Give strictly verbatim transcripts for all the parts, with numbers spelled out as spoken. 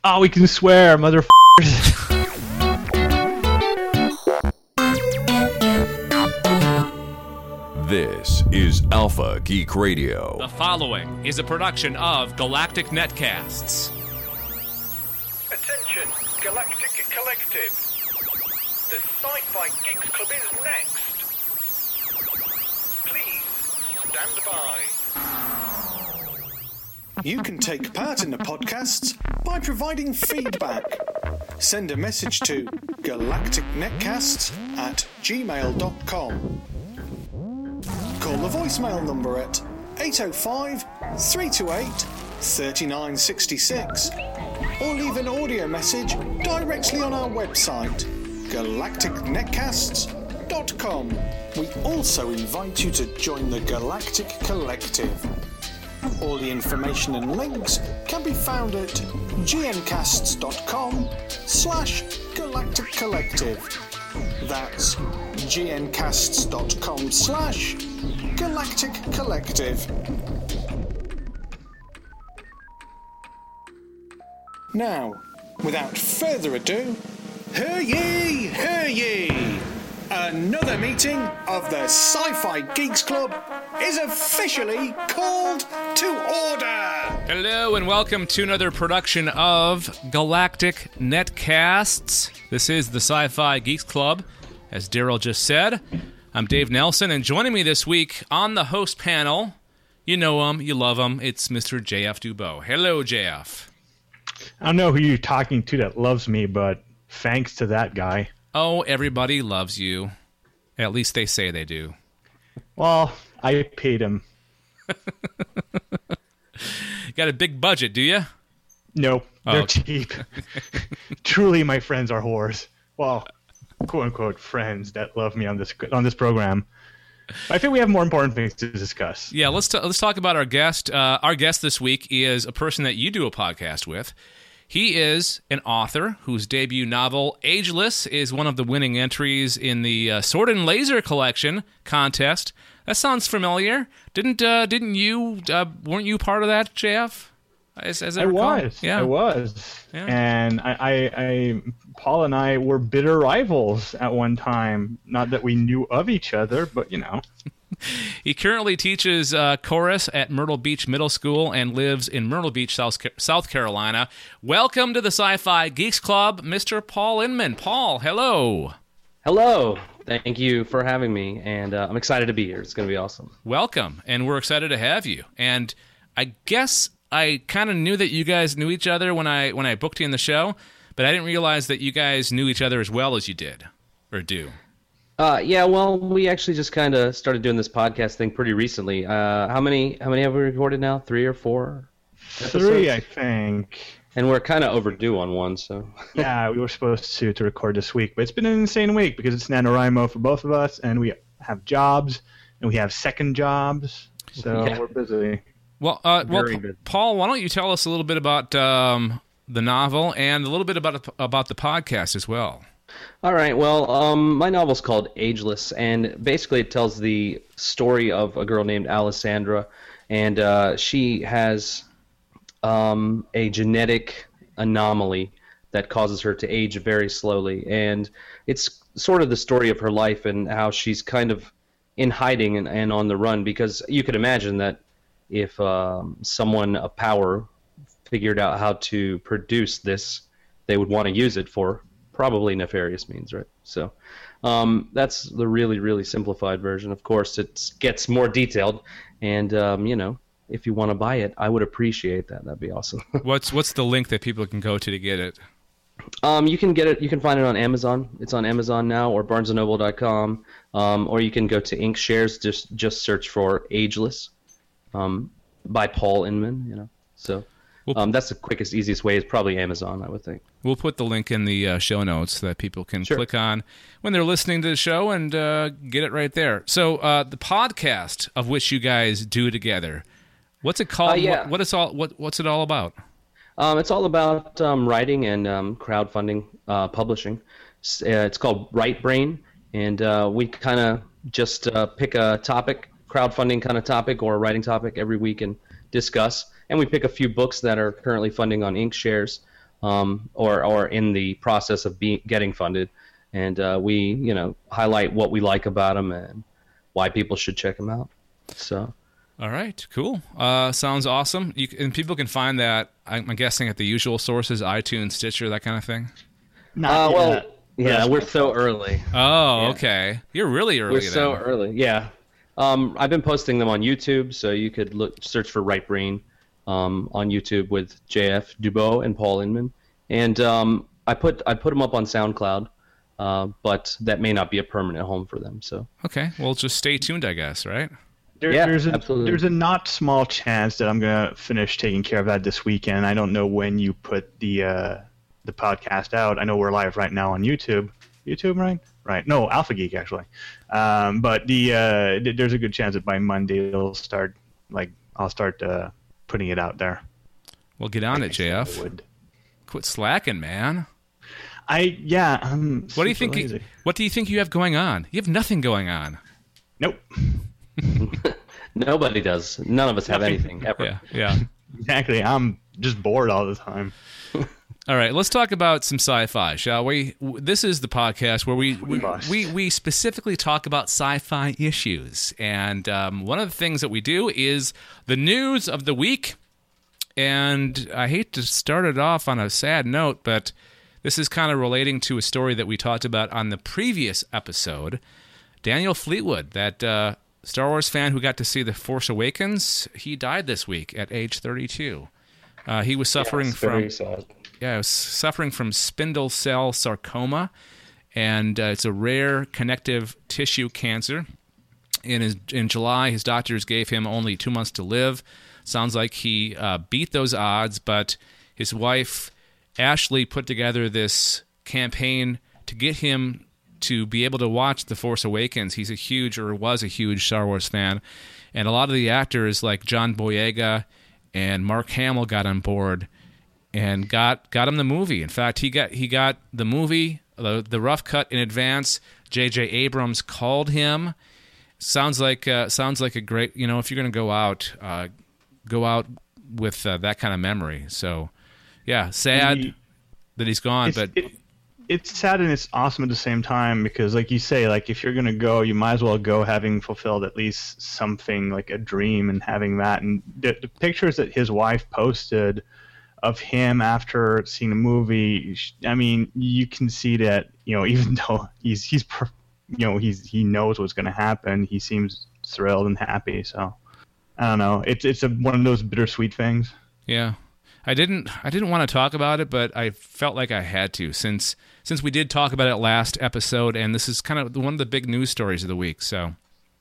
Oh, we can swear, motherfuckers. This is Alpha Geek Radio. The following is a production of Galactic Netcasts. Attention, Galactic Collective. The Sci-Fi Geeks Club is next. Please stand by. You can take part in the podcasts by providing feedback. Send a message to galacticnetcasts at gmail dot com. Call the voicemail number at eight oh five, three two eight, three nine six six or leave an audio message directly on our website, galactic netcasts dot com. We also invite you to join the Galactic Collective. All the information and links can be found at gncasts.com slash galactic collective. That's gncasts.com slash galactic collective. Now, without further ado, hear ye, hear ye! Another meeting of the Sci-Fi Geeks Club is officially called to order! Hello and welcome to another production of Galactic Netcasts. This is the Sci-Fi Geeks Club, as Daryl just said. I'm Dave Nelson, and joining me this week on the host panel, you know him, you love him, it's Mister J F Dubow. Hello, J F. I don't know who you're talking to that loves me, but thanks to that guy. Oh, everybody loves you. At least they say they do. Well, I paid him. Got a big budget, do you? No, they're Oh. cheap. Truly, my friends are whores. Well, quote-unquote friends that love me on this on this program. I think we have more important things to discuss. Yeah, let's t- let's talk about our guest. Uh, our guest this week is a person that you do a podcast with. He is an author whose debut novel, Ageless, is one of the winning entries in the uh, Sword and Laser Collection contest. That sounds familiar. Didn't uh, didn't you uh, weren't you part of that, J F? As, as I, I recall? was. Yeah. I was. Yeah. And I, I, I, Paul and I were bitter rivals at one time. Not that we knew of each other, but you know. He currently teaches uh, chorus at Myrtle Beach Middle School and lives in Myrtle Beach, South, South Carolina. Welcome to the Sci-Fi Geeks Club, Mister Paul Inman. Paul, hello. Hello. Thank you for having me, and uh, I'm excited to be here. It's going to be awesome. Welcome, and we're excited to have you. And I guess I kind of knew that you guys knew each other when I when I booked you in the show, but I didn't realize that you guys knew each other as well as you did, or do. Uh, yeah, well, we actually just kind of started doing this podcast thing pretty recently. Uh, how many how many have we recorded now? Three or four? Three, episodes? I think. And we're kind of overdue on one, so. Yeah, we were supposed to, to record this week, but it's been an insane week because it's NaNoWriMo for both of us, and we have jobs, and we have second jobs, so Yeah. we're busy. Well, uh, well, Very Pa- good. Paul, why don't you tell us a little bit about um, the novel and a little bit about about the podcast as well? All right, well, um, my novel's called Ageless, and basically it tells the story of a girl named Alessandra, and uh, she has um, a genetic anomaly that causes her to age very slowly, and it's sort of the story of her life and how she's kind of in hiding and, and on the run, because you could imagine that if um, someone of power figured out how to produce this, they would want to use it for probably nefarious means, right? So um, that's the really, really simplified version. Of course, it gets more detailed, and um, you know, if you want to buy it, I would appreciate that. That'd be awesome. What's what's the link that people can go to to get it? um, you can get it. You can find it on Amazon. It's on Amazon now, or barnes and noble dot com, um, or you can go to Inkshares. Just just search for Ageless, um, by Paul Inman. You know, so. Um, that's the quickest, easiest way. Is probably Amazon, I would think. We'll put the link in the uh, show notes so that people can Sure. click on when they're listening to the show and uh, get it right there. So uh, the podcast of which you guys do together, what's it called? Uh, yeah. What, what is all? What, what's it all about? Um, it's all about um, writing and um, crowdfunding, uh, publishing. It's, uh, it's called Right Brain, and uh, we kind of just uh, pick a topic, crowdfunding kind of topic or a writing topic every week and discuss. And we pick a few books that are currently funding on Inkshares. um, or or in the process of being getting funded, and uh, we you know highlight what we like about them and why people should check them out. So. All right, cool. Uh, sounds awesome. You, and people can find that, I'm guessing, at the usual sources, iTunes, Stitcher, that kind of thing? Not Uh, well, yet. yeah, we're so early. Oh, Yeah. okay. You're really early We're so then. early. Yeah. Um, I've been posting them on YouTube, so you could look search for Right Brain um, on YouTube with J F Dubois and Paul Inman, and um, I put I put them up on SoundCloud, uh, but that may not be a permanent home for them. So Okay, well, just stay tuned, I guess, right? There, Yeah, there's a absolutely. there's a not small chance that I'm gonna finish taking care of that this weekend. I don't know when you put the uh, the podcast out. I know we're live right now on YouTube. YouTube, right? Right. No, Alpha Geek actually. Um, but the uh, th- there's a good chance that by Monday it'll start. Like I'll start uh, putting it out there. Well, get on it, I J F. would. Quit slacking, man. I yeah. I'm What do you super think? You, lazy. what do you think you have going on? You have nothing going on. Nope. nobody does. None of us have anything ever. Yeah, yeah. Exactly. I'm just bored all the time. All right, let's talk about some sci-fi, shall we? W- This is the podcast where we we, must. we, we specifically talk about sci-fi issues, and um, one of the things that we do is the news of the week. And I hate to start it off on a sad note, but this is kind of relating to a story that we talked about on the previous episode. Daniel Fleetwood, that uh, Star Wars fan who got to see The Force Awakens, he died this week at age thirty-two. Uh, he was suffering It's from very sad. yeah, he was suffering from spindle cell sarcoma, and uh, it's a rare connective tissue cancer. In his, in July, his doctors gave him only two months to live. Sounds like he uh, beat those odds, but his wife, Ashley, put together this campaign to get him to be able to watch The Force Awakens. He's a huge, or was a huge, Star Wars fan. And a lot of the actors like John Boyega and Mark Hamill got on board and got got him the movie. In fact, he got he got the movie, the, the rough cut in advance. J J Abrams called him. Sounds like uh, sounds like a great, you know, if you're going to go out, uh, go out with uh, that kind of memory. So, yeah, sad He- that he's gone, It's, but it, it's sad and it's awesome at the same time because, like you say, like if you're gonna go, you might as well go having fulfilled at least something like a dream and having that. And the, the pictures that his wife posted of him after seeing the movie, I mean, you can see that, you know, even though he's he's per- you know he's he knows what's gonna happen, he seems thrilled and happy. So I don't know, it's it's a, one of those bittersweet things. yeah. I didn't I didn't want to talk about it, but I felt like I had to since since we did talk about it last episode, and this is kind of one of the big news stories of the week. So,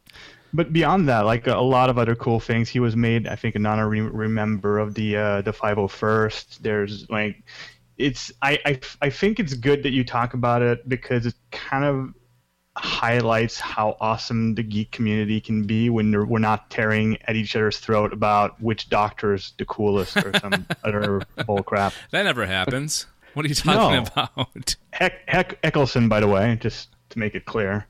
But beyond that, like a, a lot of other cool things, he was made, I think, an honorary member of the uh, the five oh first. There's like, it's I, I I think it's good that you talk about it because it kind of highlights how awesome the geek community can be when they're, we're not tearing at each other's throat about which doctor's the coolest or some other bull crap. that never happens. What are you talking No. about? Heck, Heck Eccleston, by the way, just to make it clear.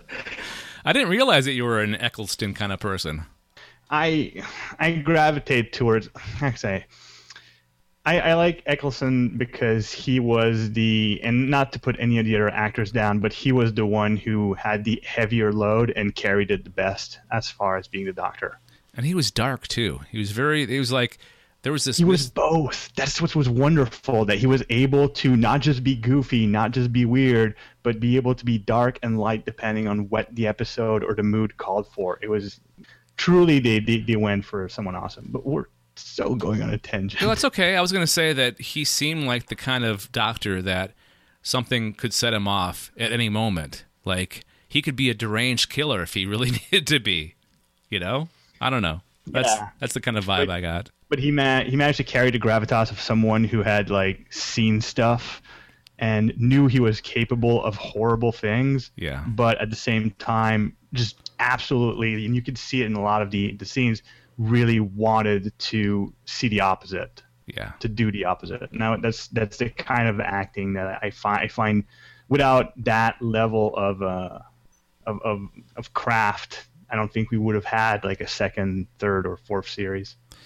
I didn't realize that you were an Eccleston kind of person. I I gravitate towards I say I, I like Eccleston because he was the, and not to put any of the other actors down, but he was the one who had the heavier load and carried it the best as far as being the Doctor. And he was dark too. He was very. He was like there was this. He was both. That's what was wonderful, that he was able to not just be goofy, not just be weird, but be able to be dark and light depending on what the episode or the mood called for. It was truly they they, they went for someone awesome. But we're so going on a tangent. No, that's okay. I was going to say that he seemed like the kind of doctor that something could set him off at any moment. Like he could be a deranged killer if he really needed to be. You know? I don't know. That's Yeah. that's the kind of vibe I got. But he ma- he managed to carry the gravitas of someone who had like seen stuff and knew he was capable of horrible things. Yeah. But at the same time, just absolutely, and you could see it in a lot of the, the scenes, really wanted to see the opposite, Yeah. to do the opposite. Now that's that's the kind of acting that I find I find without that level of uh of of, of craft, I don't think we would have had like a second, third, or fourth series.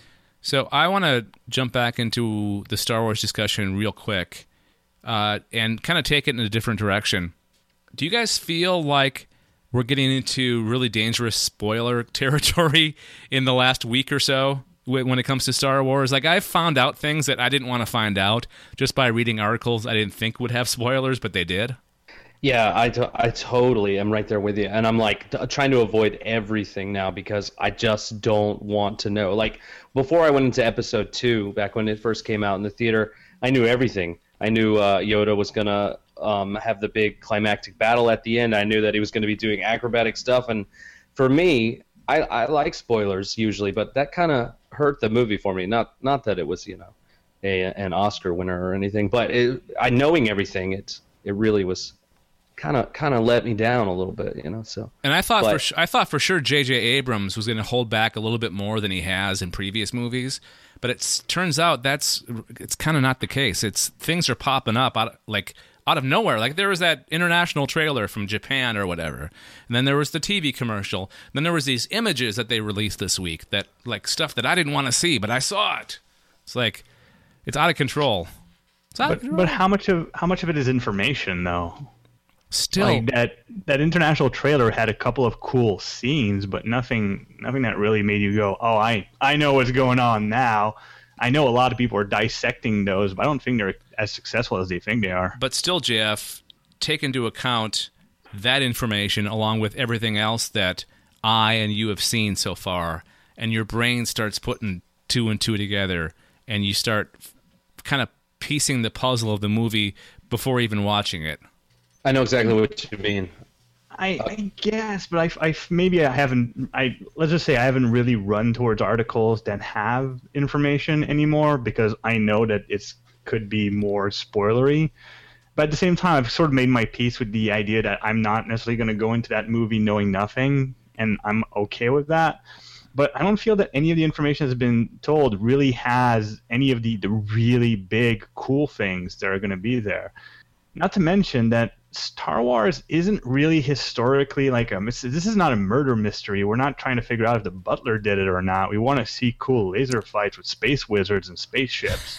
So I want to jump back into the Star Wars discussion real quick uh, and kind of take it in a different direction. Do you guys feel like we're getting into really dangerous spoiler territory in the last week or so when it comes to Star Wars? Like, I've found out things that I didn't want to find out just by reading articles I didn't think would have spoilers, but they did. Yeah, I, to- I totally am right there with you. And I'm like t- trying to avoid everything now because I just don't want to know. Like before I went into episode two, back when it first came out in the theater, I knew everything. I knew uh, Yoda was going to um, have the big climactic battle at the end. I knew that he was going to be doing acrobatic stuff. And for me, I, I like spoilers usually, but that kind of hurt the movie for me. Not not that it was, you know, a, an Oscar winner or anything, but it, I knowing everything, it, it really was... kind of kind of let me down a little bit, you know. So, and I thought but, for sh- I thought for sure J J Abrams was going to hold back a little bit more than he has in previous movies, but it turns out that's it's kind of not the case. It's things are popping up out like out of nowhere. Like there was that international trailer from Japan or whatever, and then there was the T V commercial. Then there was these images that they released this week that like stuff that I didn't want to see, but I saw it. It's like it's out of control. It's out But of control. but how much of how much of it is information though? Still, Like that that international trailer had a couple of cool scenes, but nothing nothing that really made you go, "Oh, I I know what's going on now." I know a lot of people are dissecting those, but I don't think they're as successful as they think they are. But still, Jeff, take into account that information along with everything else that I and you have seen so far, and your brain starts putting two and two together, and you start kind of piecing the puzzle of the movie before even watching it. I know exactly what you mean. I, I guess, but I, I maybe I haven't. I let's just say I haven't really run towards articles that have information anymore because I know that it's could be more spoilery. But at the same time, I've sort of made my peace with the idea that I'm not necessarily going to go into that movie knowing nothing, and I'm okay with that. But I don't feel that any of the information that's been told really has any of the, the really big, cool things that are going to be there. Not to mention that Star Wars isn't really historically like a... This is not a murder mystery. We're not trying to figure out if the Butler did it or not. We want to see cool laser fights with space wizards and spaceships.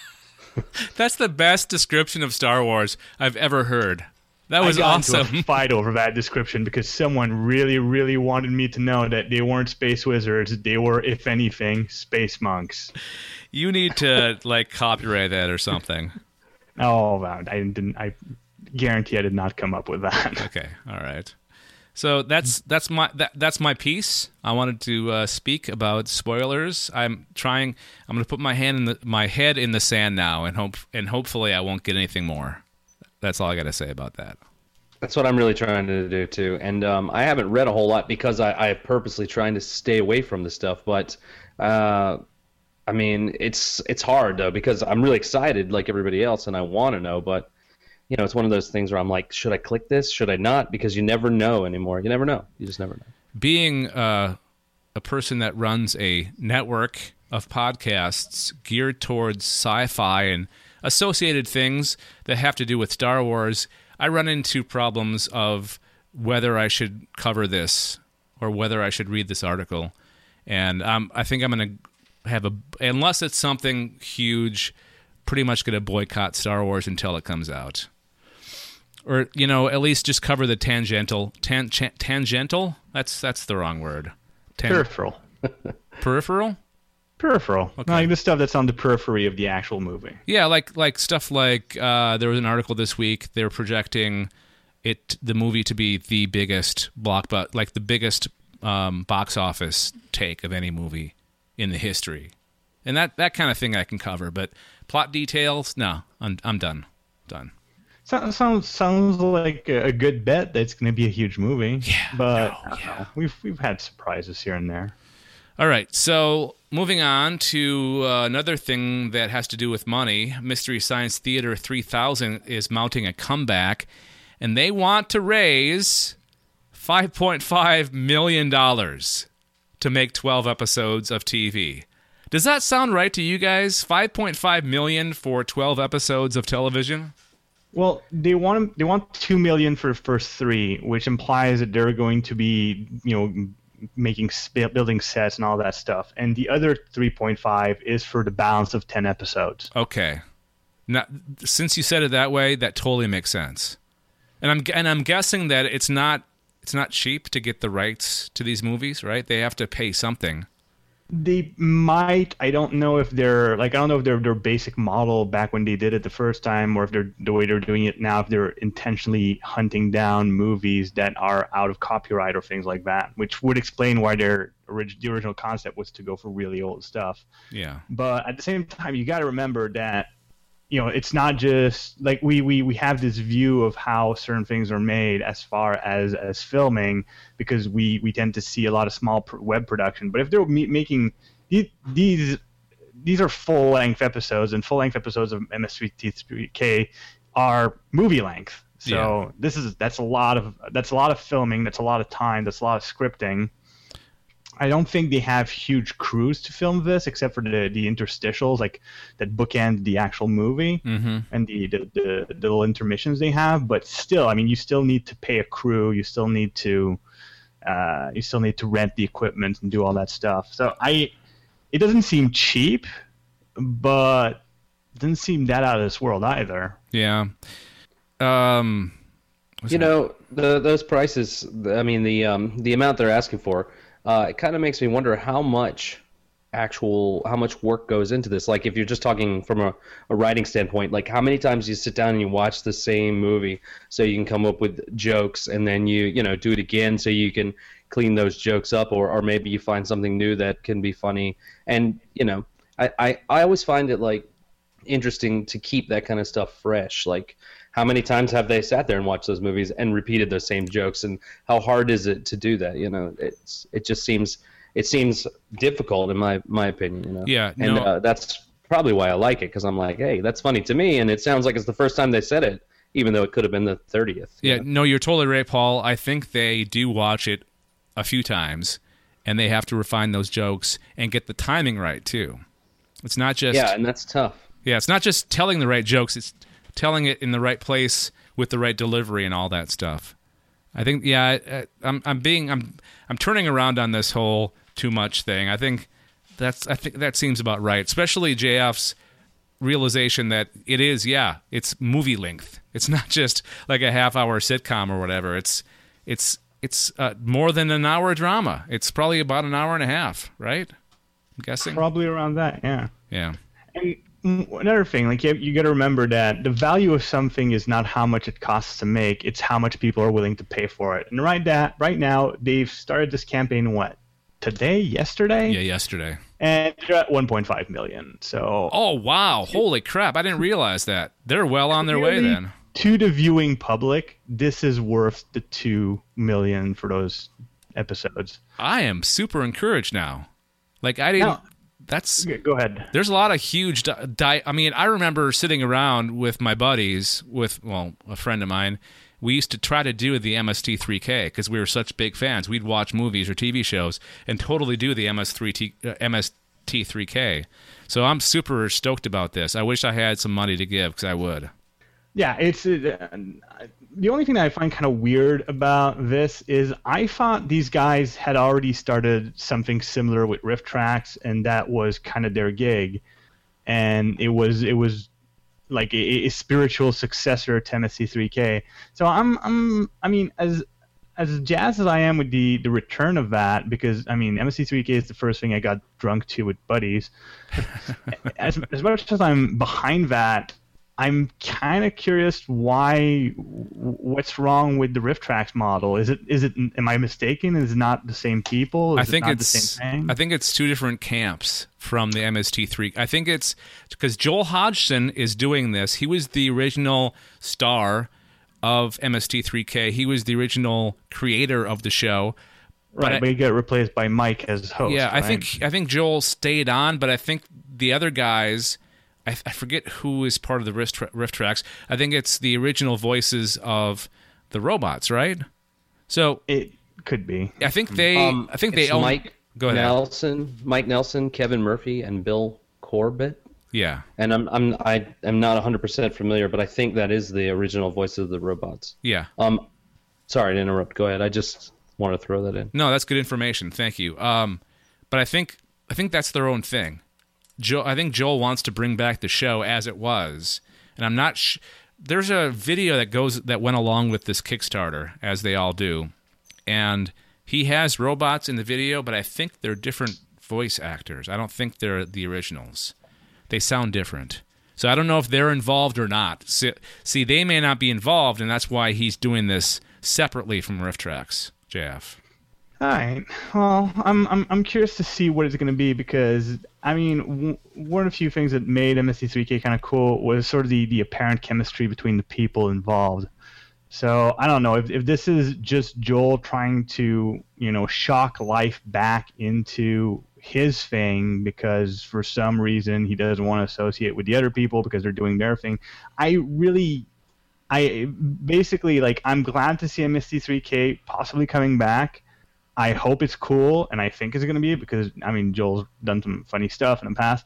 That's the best description of Star Wars I've ever heard. That was I got awesome. into a fight over that description because someone really, really wanted me to know that they weren't space wizards. They were, if anything, space monks. You need to like copyright that or something. Oh, I didn't. I guarantee I did not come up with that. Okay, all right. So that's that's my that, that's my piece. I wanted to uh, speak about spoilers. I'm trying. I'm going to put my hand in the my head in the sand now, and hope and hopefully I won't get anything more. That's all I got to say about that. That's what I'm really trying to do too. And um, I haven't read a whole lot because I, I am purposely trying to stay away from the stuff. But uh, I mean, it's it's hard though because I'm really excited like everybody else, and I want to know. But you know, it's one of those things where I'm like, should I click this? Should I not? Because you never know anymore. You never know. You just never know. Being uh, a person that runs a network of podcasts geared towards sci-fi and associated things that have to do with Star Wars, I run into problems of whether I should cover this or whether I should read this article. And um, I think I'm going to have a, unless it's something huge, pretty much going to boycott Star Wars until it comes out. Or, you know, at least just cover the tangential. Tan, ch- tangential? That's that's the wrong word. Tan- Peripheral. Peripheral? Peripheral. Okay. Like the stuff that's on the periphery of the actual movie. Yeah, like like stuff like uh, there was an article this week. They're projecting it the movie to be the biggest blockbuster, like the biggest um, box office take of any movie in the history, and that, that kind of thing I can cover. But plot details, no, I'm I'm done, done. So, sounds sounds like a, a good bet that it's going to be a huge movie. Yeah, but no, I don't yeah. know. we've we've had surprises here and there. All right, so moving on to uh, another thing that has to do with money. Mystery Science Theater three thousand is mounting a comeback, and they want to raise five point five million dollars to make twelve episodes of T V. Does that sound right to you guys? five point five million dollars for twelve episodes of television? Well, they want they want two million for the first three, which implies that they're going to be, you know, making sp- building sets and all that stuff. And the other three point five is for the balance of ten episodes. Okay. Now, since you said it that way, that totally makes sense. And I'm and I'm guessing that it's not it's not cheap to get the rights to these movies, right? They have to pay something. They might. I don't know if they're like I don't know if they're their basic model back when they did it the first time, or if they're the way they're doing it now. If they're intentionally hunting down movies that are out of copyright or things like that, which would explain why their orig- the original concept was to go for really old stuff. Yeah. But at the same time, you got to remember that, you know, it's not just like we, we, we have this view of how certain things are made as far as, as filming, because we, we tend to see a lot of small pr- web production. But if they're me- making these, these these are full length episodes, and full length episodes of M S three K are movie length. So Yeah. this is that's a lot of that's a lot of filming. That's a lot of time. That's a lot of scripting. I don't think they have huge crews to film this, except for the the interstitials, like that bookend the actual movie, Mm-hmm. and the, the the the little intermissions they have. But still, I mean, you still need to pay a crew. You still need to uh, you still need to rent the equipment and do all that stuff. So I, it doesn't seem cheap, but it doesn't seem that out of this world either. Yeah. Um. You know, the, those prices, I mean, the um, the amount they're asking for, uh, it kind of makes me wonder how much actual, how much work goes into this. Like, if you're just talking from a, a writing standpoint, like how many times you sit down and you watch the same movie so you can come up with jokes, and then you, you know, do it again so you can clean those jokes up, or, or maybe you find something new that can be funny. And, you know, I, I, I always find it, like, interesting to keep that kind of stuff fresh. Like, how many times have they sat there and watched those movies and repeated those same jokes, and how hard is it to do that? You know, it's it just seems it seems difficult in my my opinion. You know, Yeah, and no. uh, that's probably why I like it, because I'm like, hey, that's funny to me, and it sounds like it's the first time they said it, even though it could have been the thirtieth. Yeah, know? no, you're totally right, Paul. I think they do watch it a few times, and they have to refine those jokes and get the timing right too. It's not just yeah, and that's tough. yeah, it's not just telling the right jokes. It's telling it in the right place with the right delivery and all that stuff. I think yeah, I, I'm I'm being I'm I'm turning around on this whole too much thing. I think that's I think that seems about right, especially J F's realization that it is yeah, it's movie length. It's not just like a half hour sitcom or whatever. It's it's it's uh, more than an hour drama. It's probably about an hour and a half, right? I'm guessing. Probably around that, yeah. Yeah. And another thing, like you, you got to remember that the value of something is not how much it costs to make; it's how much people are willing to pay for it. And right that right now, they've started this campaign. What today? Yesterday? Yeah, yesterday. And they're at one point five million. So Oh wow! Holy crap! I didn't realize that. They're well on their way really, then. to the viewing public, this is worth the two million for those episodes. I am super encouraged now. Like I didn't. Now- that's Okay, go ahead. there's a lot of huge di-, di. I mean, I remember sitting around with my buddies, with well, a friend of mine. We used to try to do the M S T three K because we were such big fans. We'd watch movies or T V shows and totally do the M S three T, uh, M S T three K. So I'm super stoked about this. I wish I had some money to give because I would. Yeah, it's uh, the only thing that I find kind of weird about this is I thought these guys had already started something similar with Riff Tracks, and that was kind of their gig, and it was it was like a, a spiritual successor to M S T three K. So I'm I'm I mean as as jazzed as I am with the the return of that, because I mean M S T three K is the first thing I got drunk to with buddies. as as much as I'm behind that, I'm kind of curious why, what's wrong with the Riff Tracks model? Is it, is it, am I mistaken? Is it not the same people? Is I think it not it's the same thing? I think it's two different camps from the M S T three. I think it's because Joel Hodgson is doing this. He was the original star of M S T three K. He was the original creator of the show. right, I- but he got replaced by Mike as host. Yeah, I right? think I think Joel stayed on, but I think the other guys, I, I forget who is part of the riff, tra- riff tracks. I think it's the original voices of the robots, right? So it could be. I think they, Um, I think they it's own. Mike Go ahead. Nelson, Mike Nelson, Kevin Murphy, and Bill Corbett. Yeah, And I'm I'm I am not one hundred percent familiar, but I think that is the original voice of the robots. yeah. Um, sorry to interrupt. Go ahead. I just wanted to throw that in. No, that's good information. Thank you. Um, but I think I think that's their own thing. Joel, I think Joel wants to bring back the show as it was, and I'm not. Sh- There's a video that goes that went along with this Kickstarter, as they all do, and he has robots in the video, but I think they're different voice actors. I don't think they're the originals. They sound different. So I don't know if they're involved or not. See, see, they may not be involved, and that's why he's doing this separately from Riff Tracks. J F. All right. Well, I'm I'm I'm curious to see what it's going to be because I mean, w- one of the few things that made M S T three K kind of cool was sort of the, the apparent chemistry between the people involved. So I don't know if if this is just Joel trying to, you know, shock life back into his thing because for some reason he doesn't want to associate with the other people because they're doing their thing. I really I basically like I'm glad to see M S T three K possibly coming back. I hope it's cool, and I think it's going to be because, I mean, Joel's done some funny stuff in the past.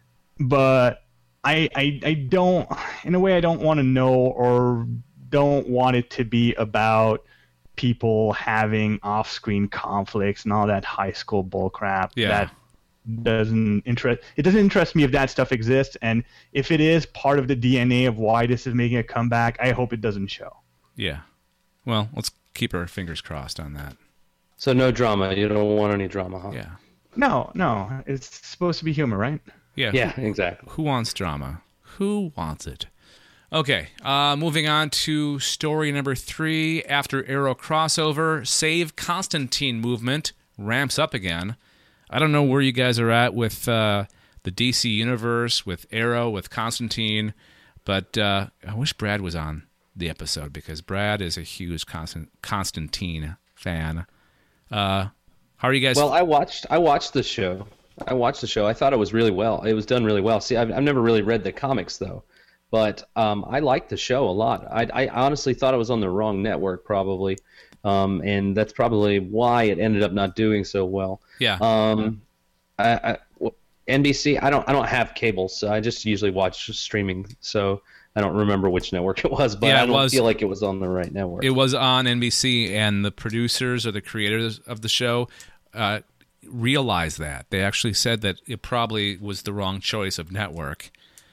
But I, I, I don't, in a way, I don't want to know or don't want it to be about people having off-screen conflicts and all that high school bullcrap. Yeah. That doesn't interest, it doesn't interest me if that stuff exists. And if it is part of the D N A of why this is making a comeback, I hope it doesn't show. Yeah. Well, let's keep our fingers crossed on that. So no drama. You don't want any drama, huh? Yeah. No, no. It's supposed to be humor, right? Yeah. Yeah, Who, exactly. who wants drama? Who wants it? Okay. Uh, moving on to story number three. After Arrow crossover, Save Constantine movement ramps up again. I don't know where you guys are at with uh, the D C universe, with Arrow, with Constantine, but uh, I wish Brad was on the episode because Brad is a huge Constant- Constantine fan. Uh, how are you guys? Well, I watched I watched the show. I watched the show. I thought it was really well. It was done really well. See, I've, I've never really read the comics though, but um, I liked the show a lot. I, I honestly thought it was on the wrong network probably, um, and that's probably why it ended up not doing so well. Yeah. Um, I, I, well, N B C. I don't I don't have cable, so I just usually watch streaming. So I don't remember which network it was, but Yeah, I it don't was- feel like it was on the right network. It was on N B C, and the producers or the creators of the show uh, realized that. They actually said that it probably was the wrong choice of network.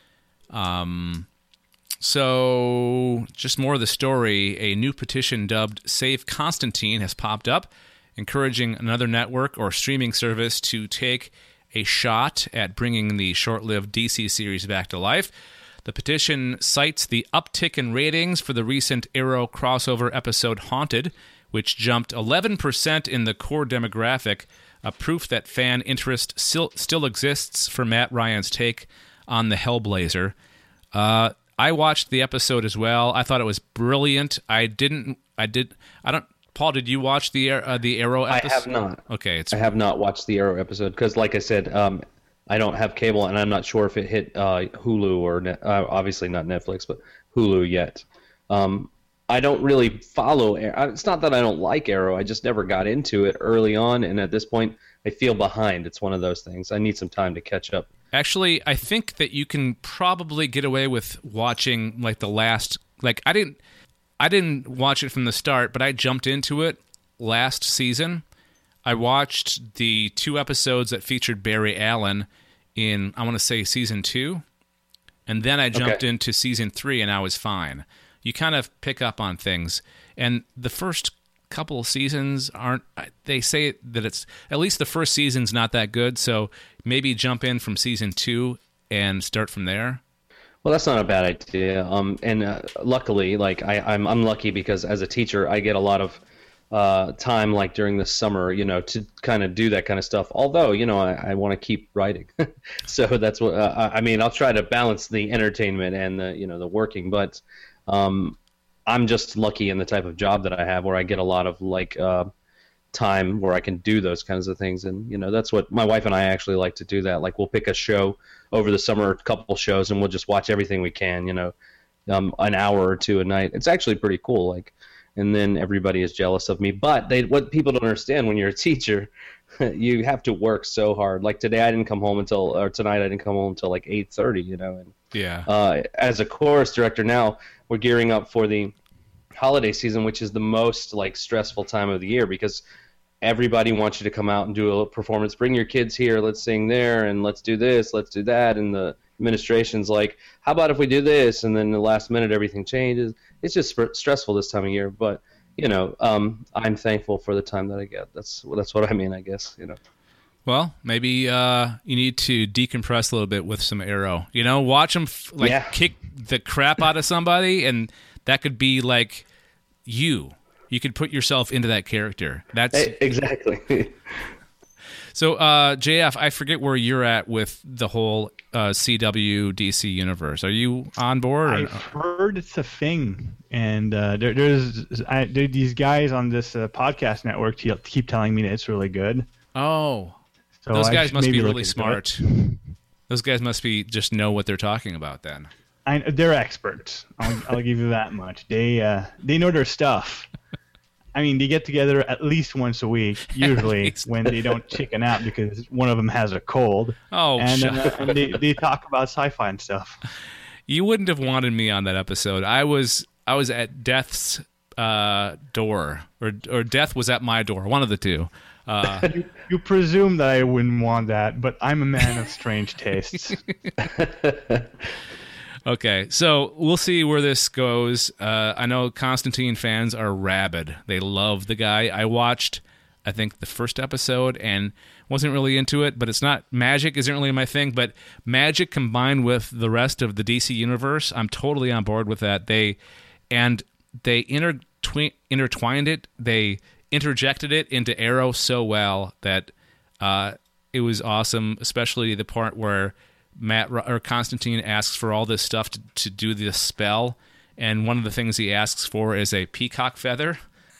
Um, so, just more of the story. A new petition dubbed Save Constantine has popped up, encouraging another network or streaming service to take a shot at bringing the short-lived D C series back to life. The petition cites the uptick in ratings for the recent Arrow crossover episode Haunted, which jumped eleven percent in the core demographic, a proof that fan interest still, still exists for Matt Ryan's take on the Hellblazer. Uh, I watched the episode as well. I thought it was brilliant. I didn't. I did. I don't. Paul, did you watch the uh, the Arrow I episode? have not. Okay, it's I have not watched the Arrow episode because, like I said, um, I don't have cable, and I'm not sure if it hit uh, Hulu or net, uh, obviously not Netflix, but Hulu yet. Um, I don't really follow. It's not that I don't like Arrow. I just never got into it early on, and at this point, I feel behind. It's one of those things. I need some time to catch up. Actually, I think that you can probably get away with watching like the last. Like I didn't. I didn't watch it from the start, but I jumped into it last season. I watched the two episodes that featured Barry Allen in, I want to say, season two. And then I jumped Okay. into season three, and I was fine. You kind of pick up on things. And the first couple of seasons aren't, they say that it's, at least the first season's not that good, so maybe jump in from season two and start from there. Well, that's not a bad idea. Um, and uh, luckily, like I, I'm, I'm lucky because as a teacher, I get a lot of uh, time, like during the summer, you know, to kind of do that kind of stuff. Although, you know, I, I want to keep writing, so that's what uh, I mean. I'll try to balance the entertainment and the, you know, the working. But um, I'm just lucky in the type of job that I have, where I get a lot of like uh, time where I can do those kinds of things. And you know, that's what my wife and I actually like to do. That like we'll pick a show over the summer, a couple shows, and we'll just watch everything we can, you know, um, an hour or two a night. It's actually pretty cool. Like, and then everybody is jealous of me. But they, what people don't understand when you're a teacher, you have to work so hard. Like today, I didn't come home until, or tonight, I didn't come home until like eight thirty, you know. And Yeah. uh, as a chorus director now, we're gearing up for the holiday season, which is the most like stressful time of the year because everybody wants you to come out and do a performance. Bring your kids here. Let's sing there, and let's do this. Let's do that. And the administration's like, how about if we do this? And then the last minute, everything changes. It's just sp- stressful this time of year. But you know, um, I'm thankful for the time that I get. That's that's what I mean, I guess. You know. Well, maybe uh, you need to decompress a little bit with some Arrow. You know, watch them f- like Yeah. kick the crap out of somebody, and that could be like you. You could put yourself into that character. That's Hey, exactly. so. Uh, J F, I forget where you're at with the whole uh, C W D C universe. Are you on board? Or? I've heard it's a thing, and uh, there, there's I, there, these guys on this uh, podcast network te- keep telling me that it's really good. Oh, So those I guys should must be maybe look really into smart. it. Those guys must be just know what they're talking about. Then I, they're experts. I'll, I'll give you that much. They uh, they know their stuff. I mean, they get together at least once a week, usually least. when they don't chicken out because one of them has a cold. Oh, and, shut uh, and they, they talk about sci-fi and stuff. you wouldn't have wanted me on that episode. I was I was at death's uh, door, or or death was at my door. One of the two. Uh, You, you presume that I wouldn't want that, but I'm a man of strange tastes. Okay, so we'll see where this goes. Uh, I know Constantine fans are rabid. They love the guy. I watched, I think, the first episode and wasn't really into it, but it's not, magic isn't really my thing, but magic combined with the rest of the D C universe, I'm totally on board with that. They, and they intertwi- intertwined it, they interjected it into Arrow so well that uh, it was awesome, especially the part where Matt or Constantine asks for all this stuff to, to do this spell, and one of the things he asks for is a peacock feather,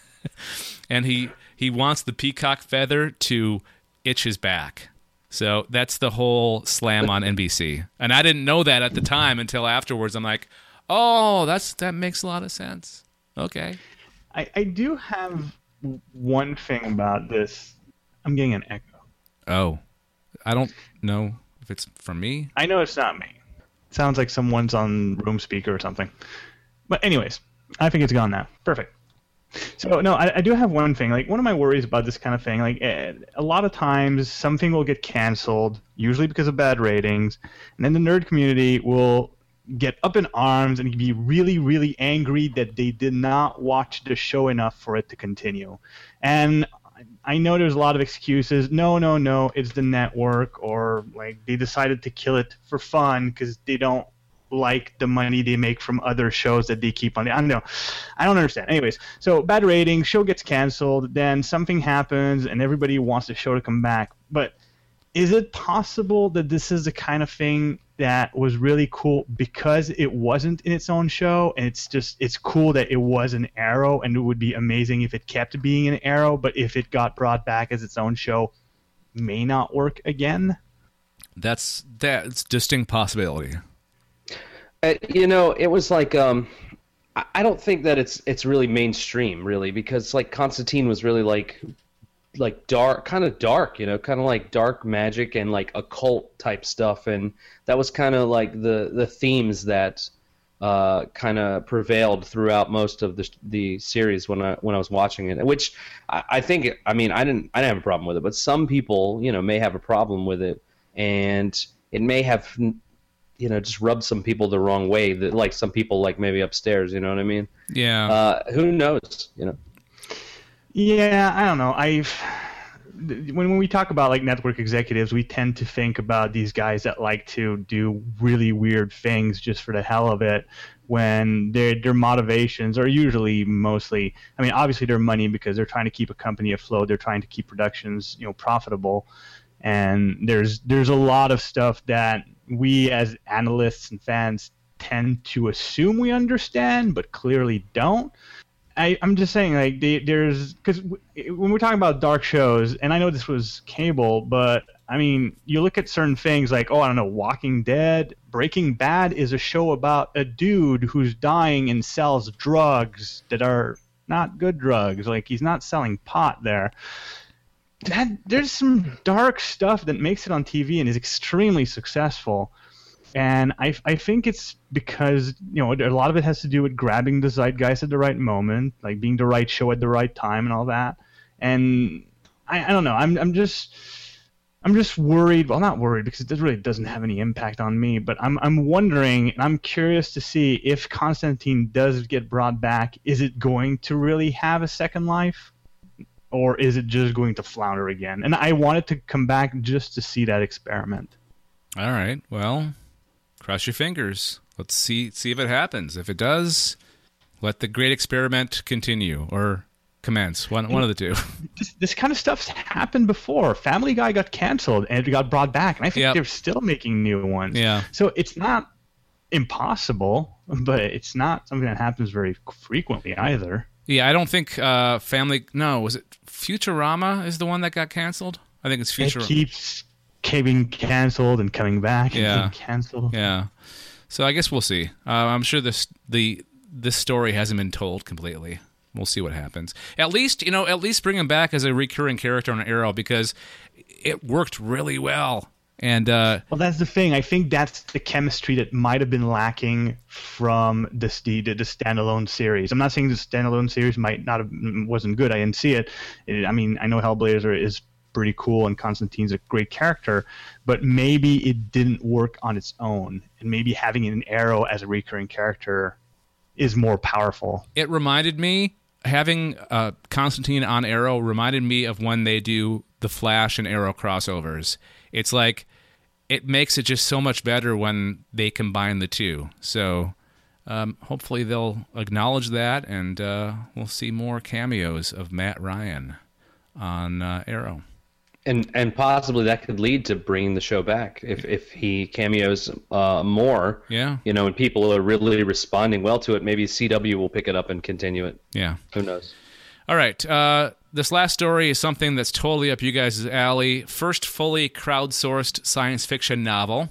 and he he wants the peacock feather to itch his back. So that's the whole slam on N B C, and I didn't know that at the time until afterwards. I'm like, oh, that's that makes a lot of sense. Okay, I, I do have one thing about this. I'm getting an echo. oh, I don't know if it's from me. I know it's not me. It sounds like someone's on room speaker or something. But anyways, I think it's gone now. Perfect. So no, I, I do have one thing. Like one of my worries about this kind of thing, like eh, a lot of times something will get canceled, usually because of bad ratings, and then the nerd community will get up in arms and be really, really angry that they did not watch the show enough for it to continue. And I know there's a lot of excuses. No, no, no, it's the network, or like they decided to kill it for fun because they don't like the money they make from other shows that they keep on. I don't know. I don't understand. Anyways, so bad ratings, show gets canceled, then something happens and everybody wants the show to come back. But is it possible that this is the kind of thing that was really cool because it wasn't in its own show, and it's just it's cool that it was an Arrow, and it would be amazing if it kept being an Arrow, but if it got brought back as its own show, may not work again? That's that's distinct possibility. Uh, you know, it was like um, I I don't think that it's it's really mainstream, really, because like Constantine was really like like dark, kind of dark, you know, kind of like dark magic and like occult type stuff, and that was kind of like the the themes that uh, kind of prevailed throughout most of the the series when I when I was watching it. Which I, I think, I mean, I didn't I didn't have a problem with it, but some people, you know, may have a problem with it, and it may have, you know, just rubbed some people the wrong way. That like some people like maybe upstairs, you know what I mean? Yeah. Uh, who knows? You know. Yeah, I don't know. I've when when we talk about like network executives, we tend to think about these guys that like to do really weird things just for the hell of it, when their their motivations are usually mostly, I mean, obviously their money, because they're trying to keep a company afloat, they're trying to keep productions, you know, profitable. And there's there's a lot of stuff that we as analysts and fans tend to assume we understand, but clearly don't. I, I'm just saying, like, they, there's, because w- when we're talking about dark shows, and I know this was cable, but I mean, you look at certain things like, oh, I don't know, Walking Dead, Breaking Bad is a show about a dude who's dying and sells drugs that are not good drugs. Like, he's not selling pot there. That there's some dark stuff that makes it on T V and is extremely successful. And I, I think it's because, you know, a lot of it has to do with grabbing the zeitgeist at the right moment, like being the right show at the right time and all that. And I, I don't know. I'm I'm just I'm just worried. Well, not worried because it really doesn't have any impact on me. But I'm I'm wondering, and I'm curious to see if Constantine does get brought back. Is it going to really have a second life, or is it just going to flounder again? And I wanted to come back just to see that experiment. All right. Well, cross your fingers. Let's see see if it happens. If it does, let the great experiment continue or commence. One one of the two. This, this kind of stuff's happened before. Family Guy got canceled and it got brought back, and I think Yep. they're still making new ones. Yeah. So it's not impossible, but it's not something that happens very frequently either. Yeah, I don't think uh, Family... No, was it Futurama is the one that got canceled? I think it's It Futurama. keeps being canceled and coming back and Yeah. getting canceled. Yeah. So I guess we'll see. Uh, I'm sure this the this story hasn't been told completely. We'll see what happens. At least, you know, at least bring him back as a recurring character on Arrow because it worked really well. And uh, Well, that's the thing. I think that's the chemistry that might have been lacking from this, the, the the standalone series. I'm not saying the standalone series might not have wasn't good. I didn't see it. It- I mean, I know Hellblazer is pretty cool and Constantine's a great character, but maybe it didn't work on its own. And maybe having an Arrow as a recurring character is more powerful. it reminded me, having uh, Constantine on Arrow reminded me of when they do the Flash and Arrow crossovers. It's like, it makes it just so much better when they combine the two. So um, hopefully they'll acknowledge that, and uh, we'll see more cameos of Matt Ryan on uh, Arrow. And and possibly that could lead to bringing the show back if if he cameos uh, more. Yeah. You know, and people are really responding well to it. Maybe C W will pick it up and continue it. Yeah. Who knows? All right. Uh, this last story is something that's totally up you guys' alley. First fully crowdsourced science fiction novel.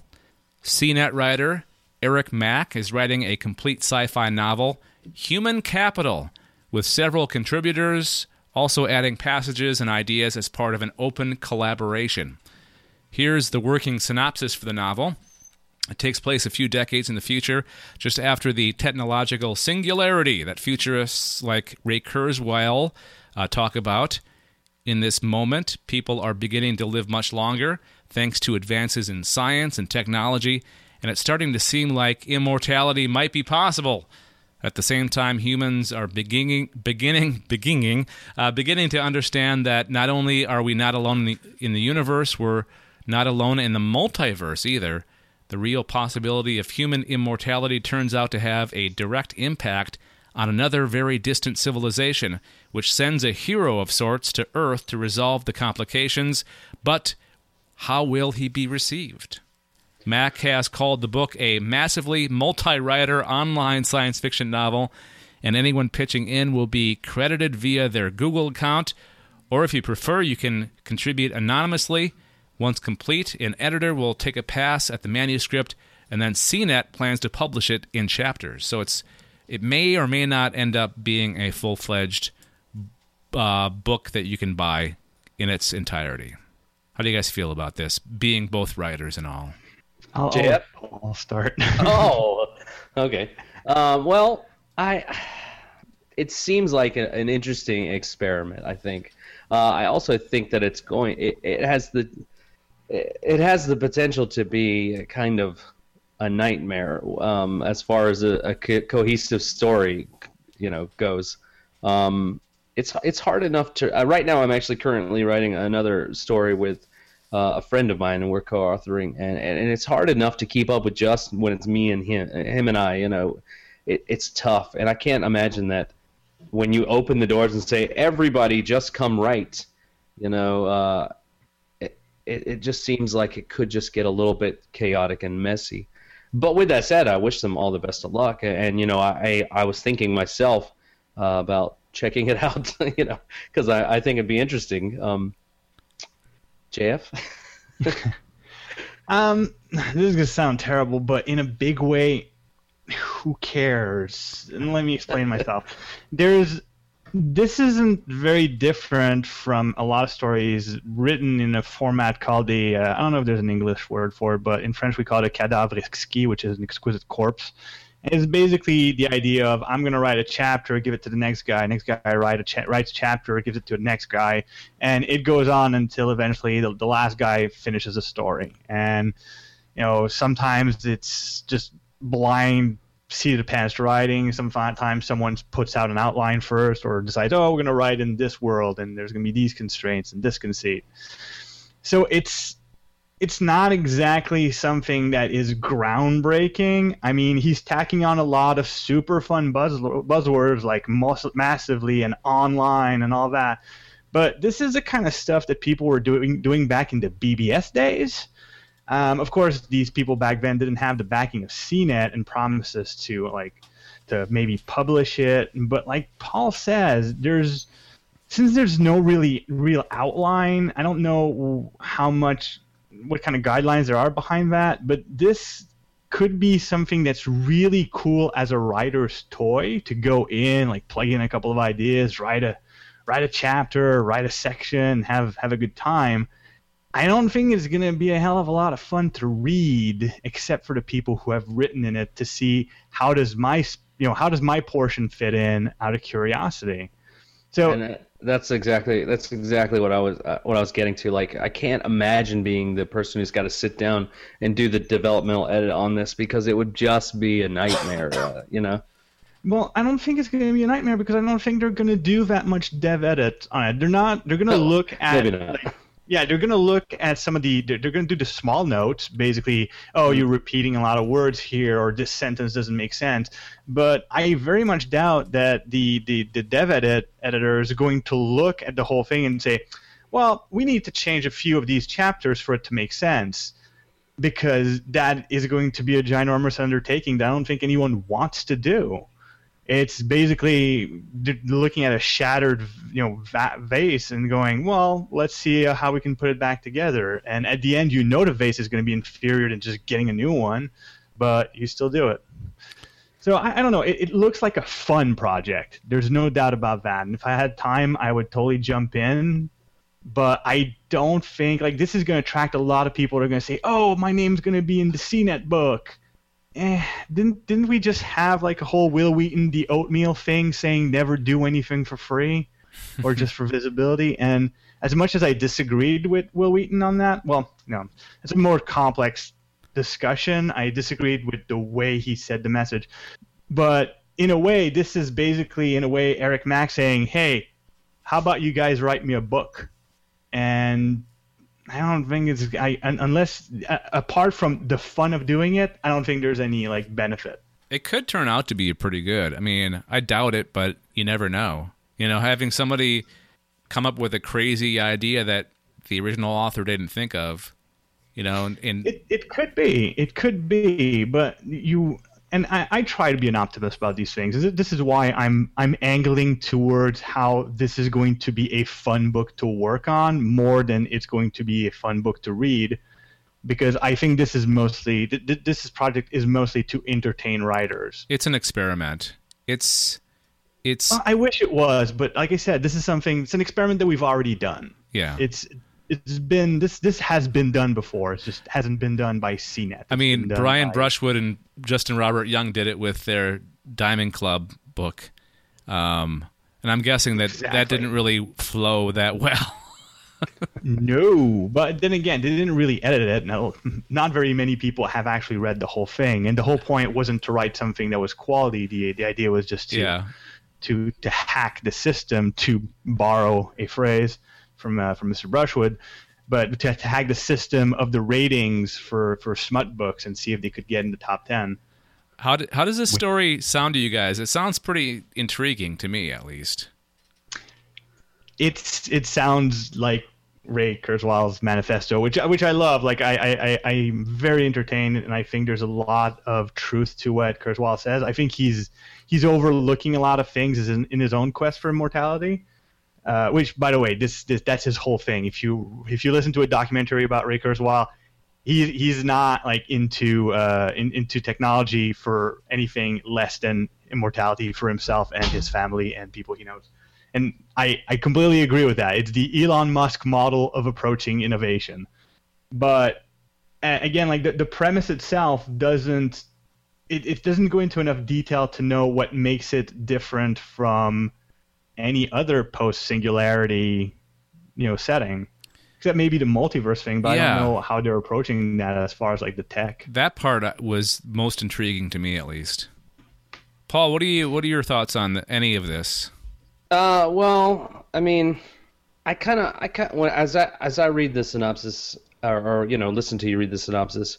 C net writer Eric Mack is writing a complete sci-fi novel, Human Capital, with several contributors, also adding passages and ideas as part of an open collaboration. Here's the working synopsis for the novel. It takes place a few decades in the future, just after the technological singularity that futurists like Ray Kurzweil uh, talk about. In this moment, people are beginning to live much longer, thanks to advances in science and technology, and it's starting to seem like immortality might be possible. At the same time, humans are beginning, beginning, beginning, uh, beginning to understand that not only are we not alone in the, in the universe, we're not alone in the multiverse either. The real possibility of human immortality turns out to have a direct impact on another very distant civilization, which sends a hero of sorts to Earth to resolve the complications. But how will he be received? Mack has called the book a massively multi-writer online science fiction novel, and anyone pitching in will be credited via their Google account, or if you prefer, you can contribute anonymously. Once complete, an editor will take a pass at the manuscript, and then C net plans to publish it in chapters. So it's it may or may not end up being a full-fledged uh, book that you can buy in its entirety. How do you guys feel about this, being both writers and all? I'll, Jeff? I'll, I'll start. Oh, okay. Um, well, I it seems like a, an interesting experiment. I think. Uh, I also think that it's going. It, it has the it has the potential to be a kind of a nightmare um, as far as a, a co- cohesive story, you know, goes. Um, it's it's hard enough to. Uh, right now, I'm actually currently writing another story with uh, a friend of mine, and we're co-authoring, and, and, and it's hard enough to keep up with Justin when it's me and him, him and I. You know, it, it's tough, and I can't imagine that when you open the doors and say everybody just come right, you know. Uh, It, it just seems like it could just get a little bit chaotic and messy. But with that said, I wish them all the best of luck. And, you know, I, I was thinking myself uh, about checking it out, you know, because I, I think it'd be interesting. Um, J F? um, this is going to sound terrible, but in a big way, who cares? And let me explain myself. There's this isn't very different from a lot of stories written in a format called a, uh, I don't know if there's an English word for it, but in French we call it a cadavre exquis, which is an exquisite corpse. And it's basically the idea of I'm going to write a chapter, give it to the next guy, next guy write a cha- writes a chapter, gives it to the next guy, and it goes on until eventually the, the last guy finishes a story. And, you know, sometimes it's just blind seat of the pants writing. Sometimes someone puts out an outline first or decides, oh, we're going to write in this world and there's going to be these constraints and this conceit. So it's it's not exactly something that is groundbreaking. I mean, he's tacking on a lot of super fun buzz, buzzwords like mass- massively and online and all that. But this is the kind of stuff that people were doing doing back in the B B S days. Um, of course, these people back then didn't have the backing of C net and promises to like to maybe publish it. But like Paul says, there's since there's no really real outline, I don't know how much, what kind of guidelines there are behind that. But this could be something that's really cool as a writer's toy to go in, like plug in a couple of ideas, write a write a chapter, write a section, have have a good time. I don't think it's going to be a hell of a lot of fun to read, except for the people who have written in it to see how does my, you know, how does my portion fit in out of curiosity. So and that's exactly that's exactly what I was uh, what I was getting to. Like, I can't imagine being the person who's got to sit down and do the developmental edit on this, because it would just be a nightmare, uh, you know. Well, I don't think it's going to be a nightmare because I don't think they're going to do that much dev edit on it. They're not. They're going to No, look at. maybe not. Like, Yeah, they're going to look at some of the, they're, they're going to do the small notes, basically, oh, you're repeating a lot of words here, or this sentence doesn't make sense. But I very much doubt that the, the, the dev edit editor is going to look at the whole thing and say, well, we need to change a few of these chapters for it to make sense, because that is going to be a ginormous undertaking that I don't think anyone wants to do. It's basically looking at a shattered, you know, va- vase and going, well, let's see how we can put it back together. And at the end, you know the vase is going to be inferior to just getting a new one, but you still do it. So I, I don't know. It, it looks like a fun project. There's no doubt about that. And if I had time, I would totally jump in. But I don't think, like, this is going to attract a lot of people that are going to say, oh, my name's going to be in the C net book. Eh, didn't didn't we just have like a whole Will Wheaton the oatmeal thing saying never do anything for free or just for visibility? And as much as I disagreed with Will Wheaton on that, well, no, it's a more complex discussion. I disagreed with the way he said the message. But in a way, this is basically, in a way, Eric Mack saying, hey, how about you guys write me a book? And I don't think it's I unless uh, apart from the fun of doing it, I don't think there's any like benefit. It could turn out to be pretty good. I mean, I doubt it, but you never know. You know, having somebody come up with a crazy idea that the original author didn't think of, you know, and, and it it could be, it could be, but you and I, I try to be an optimist about these things. This is why I'm I'm angling towards how this is going to be a fun book to work on more than it's going to be a fun book to read, because I think this is mostly th- this project is mostly to entertain writers. It's an experiment. It's it's. Well, I wish it was, but like I said, this is something. It's an experiment that we've already done. Yeah. It's. It's been this. This has been done before. It just hasn't been done by C net. I mean, Brian by... Brushwood and Justin Robert Young did it with their Diamond Club book, um, and I'm guessing that exactly. that didn't really flow that well. No, but then again, they didn't really edit it. No, not very many people have actually read the whole thing, and the whole point wasn't to write something that was quality. The the idea was just to yeah. to to hack the system, to borrow a phrase from uh, from Mister Brushwood, but to, to hack the system of the ratings for, for smut books and see if they could get in the top ten. How do, how does this story sound to you guys? It sounds pretty intriguing to me, at least. It's it sounds like Ray Kurzweil's manifesto, which which I love. Like I I I'm very entertained, and I think there's a lot of truth to what Kurzweil says. I think he's he's overlooking a lot of things in, in his own quest for immortality. Uh, which, by the way, this, this that's his whole thing. If you if you listen to a documentary about Ray Kurzweil, he he's not like into uh, in, into technology for anything less than immortality for himself and his family and people he knows. And I, I completely agree with that. It's the Elon Musk model of approaching innovation. But uh, again, like the, the premise itself doesn't it, it doesn't go into enough detail to know what makes it different from any other post-singularity, you know, setting. Except maybe the multiverse thing, but Yeah. I don't know how they're approaching that as far as like the tech. That part was most intriguing to me, at least. Paul, what do you what are your thoughts on the, any of this? Uh, well, I mean, I kind of, I kind when as I as I read the synopsis, or, or you know, listen to you read the synopsis,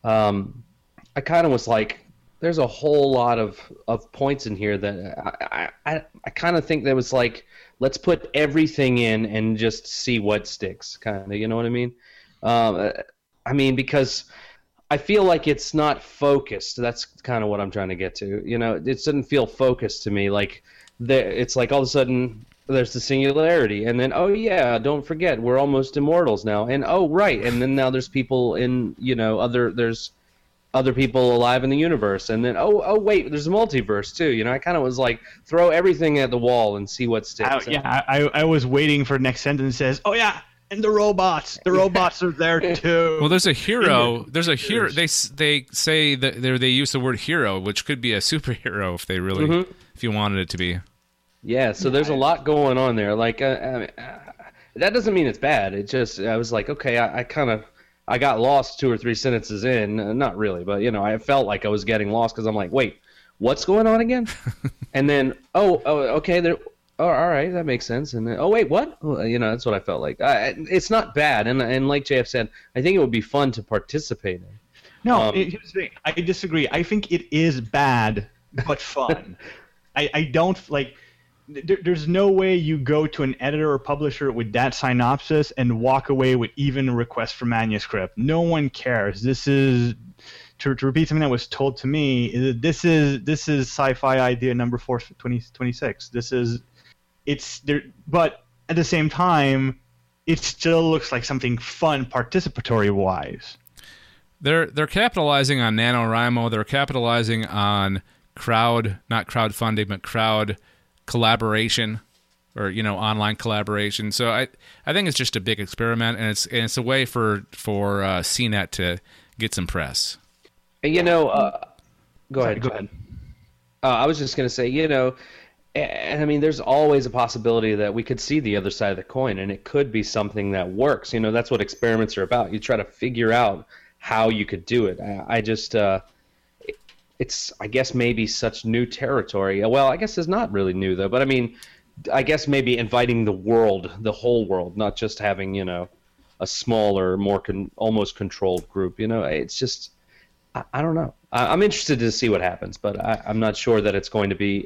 um, I kind of was like, there's a whole lot of, of points in here that I I, I kind of think there was like, let's put everything in and just see what sticks, kind of, you know what I mean? Um, I mean, because I feel like it's not focused. That's kind of what I'm trying to get to. You know, it doesn't feel focused to me. Like, there, it's like all of a sudden there's the singularity, and then, oh yeah, don't forget, we're almost immortals now, and oh right, and then now there's people in, you know, other there's other people alive in the universe, and then oh oh wait, there's a multiverse too. You know, I kind of was like, throw everything at the wall and see what sticks. I, yeah, I, I was waiting for the next sentence says, oh yeah, and the robots, the robots are there too. Well, there's a hero. There's a hero. They they say that they they use the word hero, which could be a superhero if they really, Mm-hmm. if you wanted it to be. Yeah, so there's a lot going on there. Like, uh, uh, that doesn't mean it's bad. It just, I was like, okay, I, I kind of, I got lost two or three sentences in. Uh, not really, but, you know, I felt like I was getting lost because I'm like, wait, what's going on again? And then, oh, oh, okay, there, oh, all right, that makes sense. And then, oh, wait, what? Well, you know, that's what I felt like. I, it's not bad. And, and like J F said, I think it would be fun to participate in. No, Um, it, here's the thing. I disagree. I think it is bad, but fun. I, I don't, like... There, there's no way you go to an editor or publisher with that synopsis and walk away with even a request for manuscript. No one cares. This is, to, to repeat something that was told to me, is this is this is sci-fi idea number four twenty twenty-six. This is, it's there, but at the same time, it still looks like something fun, participatory wise. They're they're capitalizing on NaNoWriMo. They're capitalizing on crowd, not crowdfunding, but crowd collaboration, or you know, online collaboration. So I I think it's just a big experiment, and it's and it's a way for for uh, C net to get some press. You know, uh, go Sorry, ahead. go ahead. Uh, I was just going to say, you know, and I mean, there's always a possibility that we could see the other side of the coin, and it could be something that works. You know, that's what experiments are about. You try to figure out how you could do it. I, I just, uh, it, it's, I guess, maybe such new territory. Well, I guess it's not really new, though. But I mean, I guess maybe inviting the world, the whole world, not just having, you know, a smaller, more con- almost controlled group. You know, it's just, I, I don't know. I, I'm interested to see what happens, but I, I'm not sure that it's going to be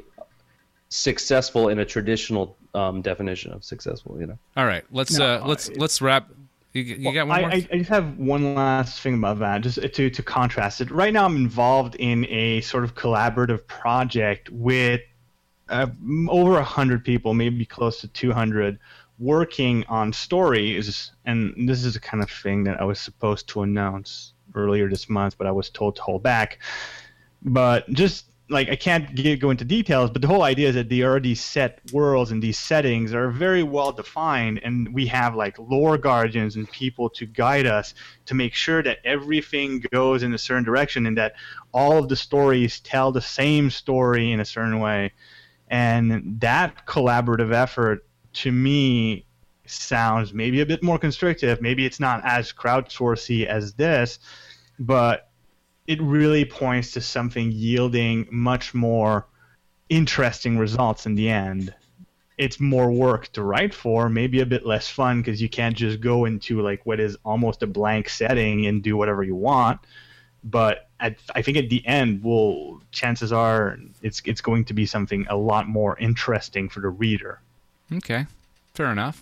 successful in a traditional um, definition of successful. You know. All right, let's No, uh, let's it- let's wrap. You, you got one I, more? I, I just have one last thing about that, just to, to contrast it. Right now, I'm involved in a sort of collaborative project with uh, over one hundred people, maybe close to two hundred, working on stories. And this is the kind of thing that I was supposed to announce earlier this month, but I was told to hold back. But just like, I can't get, go into details, but the whole idea is that the already set worlds and these settings are very well defined, and we have like lore guardians and people to guide us to make sure that everything goes in a certain direction and that all of the stories tell the same story in a certain way. And that collaborative effort, to me, sounds maybe a bit more constrictive. Maybe it's not as crowdsourcey as this, but it really points to something yielding much more interesting results in the end. It's more work to write for, maybe a bit less fun because you can't just go into like what is almost a blank setting and do whatever you want. But at, I think at the end, we'll, chances are it's it's going to be something a lot more interesting for the reader. Okay, fair enough.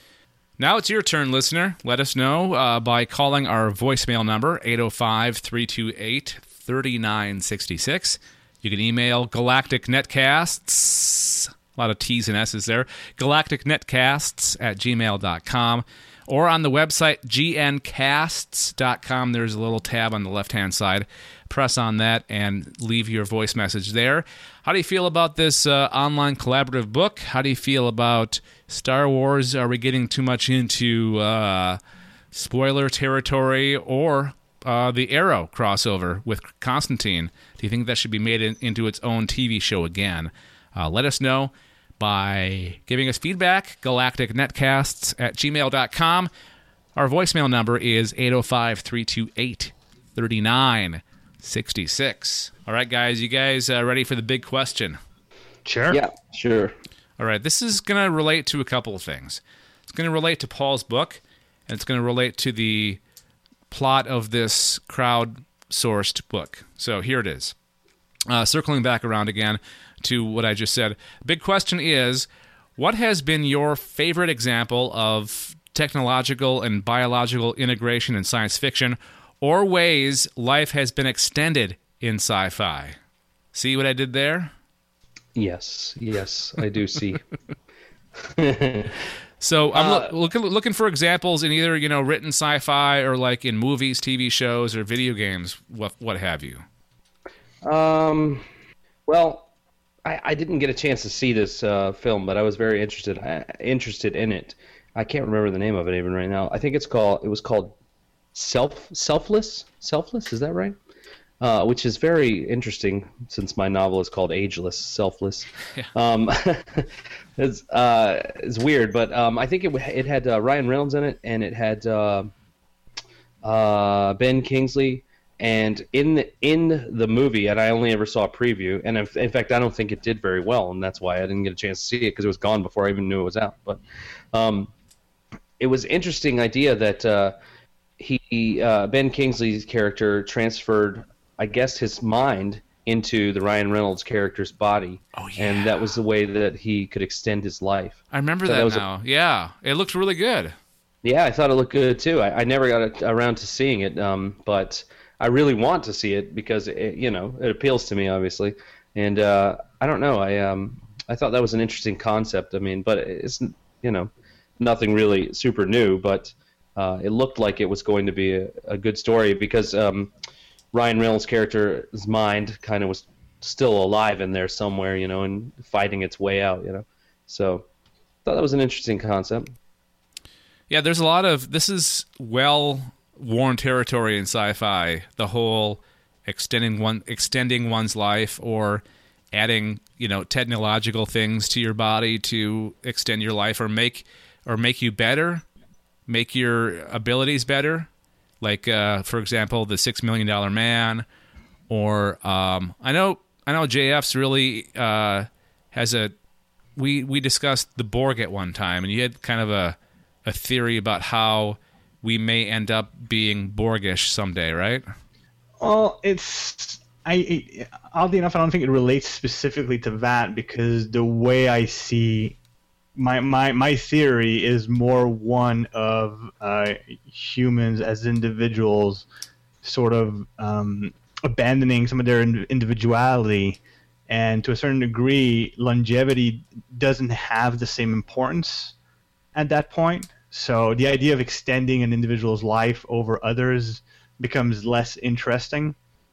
Now it's your turn, listener. Let us know uh, by calling our voicemail number, eight oh five, three two eight, three nine six six. You can email Galactic Netcasts, a lot of T's and S's there, galactic netcasts at gmail dot com, or on the website g n casts dot com. There's a little tab on the left-hand side. press on that and leave your voice message there. How do you feel about this uh, online collaborative book? How do you feel about Star Wars? Are we getting too much into uh, spoiler territory, or uh, the Arrow crossover with Constantine? Do you think that should be made in, into its own T V show again? Uh, let us know by giving us feedback, galactic netcasts at gmail dot com. Our voicemail number is eight oh five, three two eight, three nine six six. All right, guys, you guys uh, ready for the big question? Sure. Yeah, sure. All right, this is going to relate to a couple of things. It's going to relate to Paul's book, and it's going to relate to the plot of this crowd-sourced book. So here it is. Uh, circling back around again to what I just said. Big question is, what has been your favorite example of technological and biological integration in science fiction, or ways life has been extended in sci-fi? See what I did there? Yes, yes, I do see. So I'm Uh, loo- looking looking for examples in either, you know, written sci-fi or like in movies, T V shows, or video games, what what have you. Um, well, I, I didn't get a chance to see this uh, film, but I was very interested uh, interested in it. I can't remember the name of it even right now. I think it's called it was called Self Selfless Selfless. Is that right? Uh, which is very interesting since my novel is called Ageless, Selfless. Yeah. Um, it's uh, it's weird, but um, I think it it had uh, Ryan Reynolds in it, and it had uh, uh, Ben Kingsley. And in the, in the movie, and I only ever saw a preview, and in, in fact, I don't think it did very well, and that's why I didn't get a chance to see it, because it was gone before I even knew it was out. But um, it was an interesting idea that uh, he uh, Ben Kingsley's character transferred, I guess, his mind into the Ryan Reynolds character's body. Oh, yeah. And that was the way that he could extend his life. I remember So that, that was a- now. Yeah, it looked really good. Yeah, I thought it looked good too. I, I never got it around to seeing it, um, but I really want to see it because it, you know, it appeals to me, obviously. And uh, I don't know. I um I thought that was an interesting concept. I mean, but it's, you know, nothing really super new. But uh, it looked like it was going to be a, a good story because um, Ryan Reynolds' character's mind kind of was still alive in there somewhere, you know, and fighting its way out, you know. So I thought that was an interesting concept. Yeah, there's a lot of, this is well-worn territory in sci-fi, the whole extending one extending one's life or adding, you know, technological things to your body to extend your life or make or make you better, make your abilities better. Like, uh, for example, the Six Million Dollar Man, or um, I know I know J F's really uh, has a. We we discussed the Borg at one time, and you had kind of a a theory about how we may end up being Borgish someday, right? Well, it's I oddly enough, I don't think it relates specifically to that because the way I see my my my theory is more one of uh, humans as individuals, sort of um, abandoning some of their individuality, and to a certain degree, longevity doesn't have the same importance at that point. So the idea of extending an individual's life over others becomes less interesting.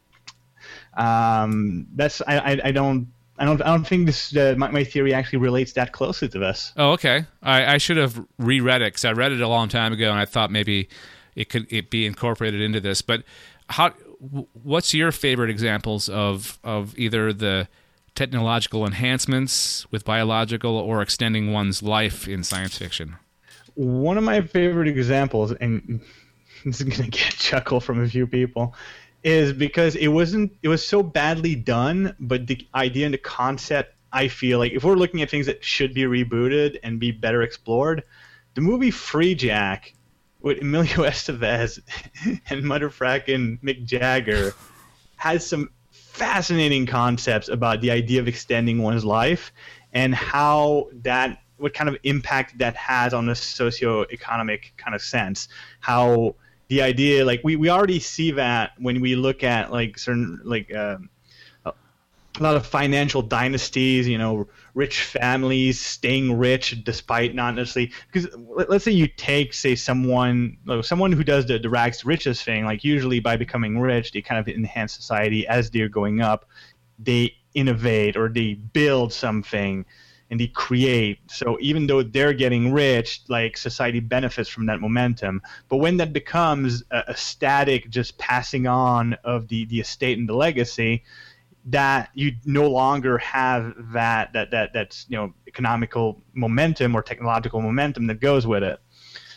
Um, that's I, I, I don't I don't I don't think this uh, my, my theory actually relates that closely to this. Oh, okay. I, I should have reread it because I read it a long time ago, and I thought maybe it could it be incorporated into this. But how? What's your favorite examples of of either the technological enhancements with biological or extending one's life in science fiction? One of my favorite examples, and this is going to get a chuckle from a few people, is because it wasn't it was so badly done, but the idea and the concept, I feel like if we're looking at things that should be rebooted and be better explored, the movie Free Jack with Emilio Estevez and motherfrackin' Mick Jagger has some fascinating concepts about the idea of extending one's life and how that what kind of impact that has on the socio-economic kind of sense. How the idea, like we, we already see that when we look at like certain like um, a lot of financial dynasties, you know, rich families staying rich despite not necessarily, because let's say you take, say, someone, someone who does the, the rags to riches thing, like usually by becoming rich, they kind of enhance society as they're going up. They innovate or they build something and they create. So even though they're getting rich, like society benefits from that momentum. But when that becomes a, a static, just passing on of the, the estate and the legacy, that you no longer have that that that that's you know economical momentum or technological momentum that goes with it.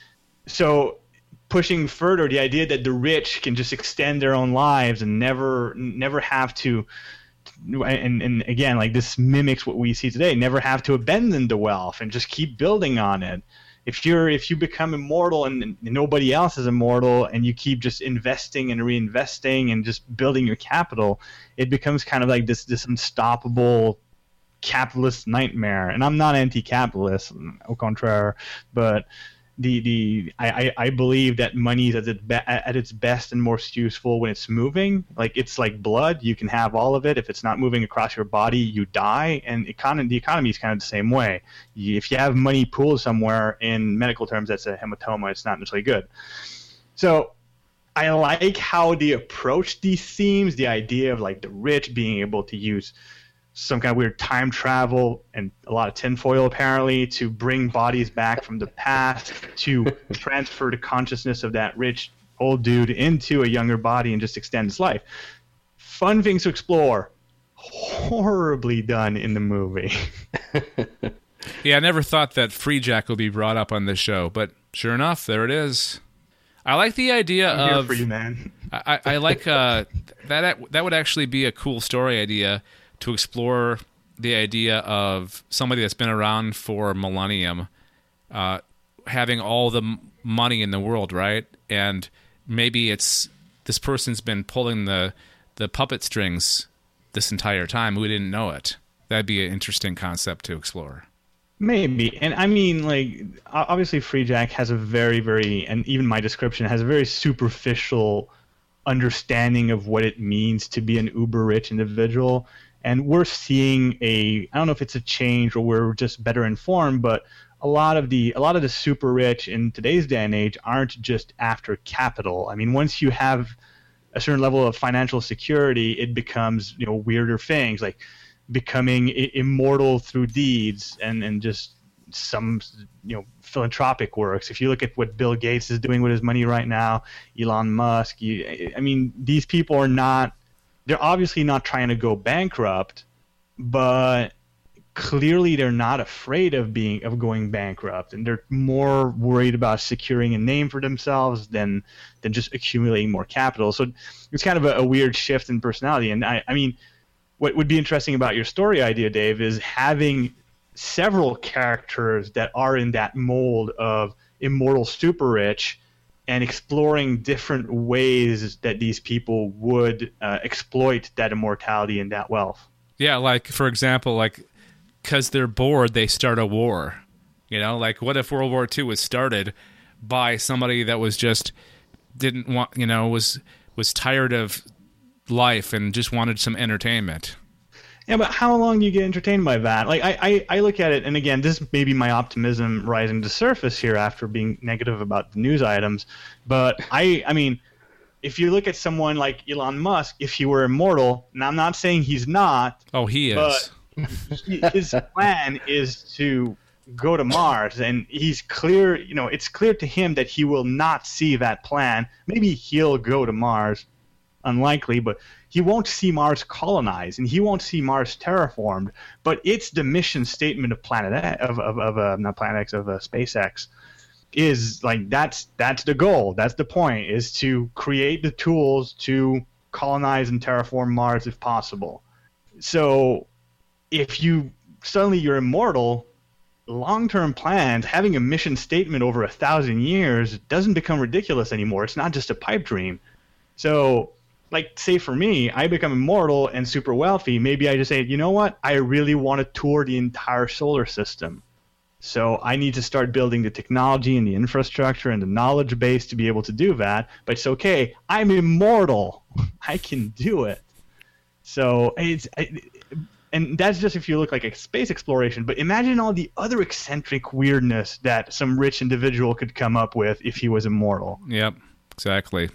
So pushing further, the idea that the rich can just extend their own lives and never never have to, and and again, like this mimics what we see today, never have to abandon the wealth and just keep building on it. If you're if you become immortal and, and nobody else is immortal, and you keep just investing and reinvesting and just building your capital, it becomes kind of like this this unstoppable capitalist nightmare. And I'm not anti-capitalist, au contraire, but the the I, I, I believe that money is at its, be, at its best and most useful when it's moving. Like it's like blood, you can have all of it. If it's not moving across your body, you die. And econ- the economy is kind of the same way. You, if you have money pooled somewhere, in medical terms, that's a hematoma. It's not necessarily good. So I like how they approach these themes, the idea of like the rich being able to use some kind of weird time travel and a lot of tinfoil apparently to bring bodies back from the past to transfer the consciousness of that rich old dude into a younger body and just extend his life. Fun things to explore. Horribly done in the movie. Yeah, I never thought that Freejack would be brought up on this show, but sure enough, there it is. I like the idea I'm of... here for you, man. I, I like uh, that. That would actually be a cool story idea, to explore the idea of somebody that's been around for a millennium uh, having all the m- money in the world, right? And maybe it's this person's been pulling the, the puppet strings this entire time. We didn't know it. That'd be an interesting concept to explore. Maybe. And I mean, like, obviously Freejack has a very, very, and even my description has a very superficial understanding of what it means to be an uber rich individual. And we're seeing a, I don't know if it's a change or we're just better informed, but a lot of the a lot of the super rich in today's day and age aren't just after capital. I mean, once you have a certain level of financial security, it becomes, you know, weirder things like becoming I- immortal through deeds and, and just some, you know, philanthropic works. If you look at what Bill Gates is doing with his money right now, Elon Musk, you, I mean, these people are not, they're obviously not trying to go bankrupt, but clearly they're not afraid of being of going bankrupt, and they're more worried about securing a name for themselves than than just accumulating more capital. So it's kind of a, a weird shift in personality. And I, I mean, what would be interesting about your story idea, Dave, is having several characters that are in that mold of immortal super rich, and exploring different ways that these people would uh, exploit that immortality and that wealth. Yeah, like, for example, like, because they're bored, they start a war. You know, like, what if World War Two was started by somebody that was just, didn't want, you know, was was tired of life and just wanted some entertainment? Yeah, but how long do you get entertained by that? Like, I, I, I look at it, and again, this may be my optimism rising to surface here after being negative about the news items, but I, I mean, if you look at someone like Elon Musk, if he were immortal, and I'm not saying he's not. Oh, he is. But he, his plan is to go to Mars, and he's clear, you know, it's clear to him that he will not see that plan. Maybe he'll go to Mars, unlikely, but he won't see Mars colonized, and he won't see Mars terraformed. But it's the mission statement of Planet X, of of, of uh, not Planet X, of uh, SpaceX, is like that's that's the goal. That's the point, is to create the tools to colonize and terraform Mars if possible. So if you suddenly you're immortal, long-term plans, having a mission statement over a thousand years doesn't become ridiculous anymore. It's not just a pipe dream. So, like, say for me, I become immortal and super wealthy. Maybe I just say, you know what? I really want to tour the entire solar system. So I need to start building the technology and the infrastructure and the knowledge base to be able to do that. But it's okay. I'm immortal. I can do it. So it's and that's just if you look like a space exploration. But imagine all the other eccentric weirdness that some rich individual could come up with if he was immortal. Yep, exactly.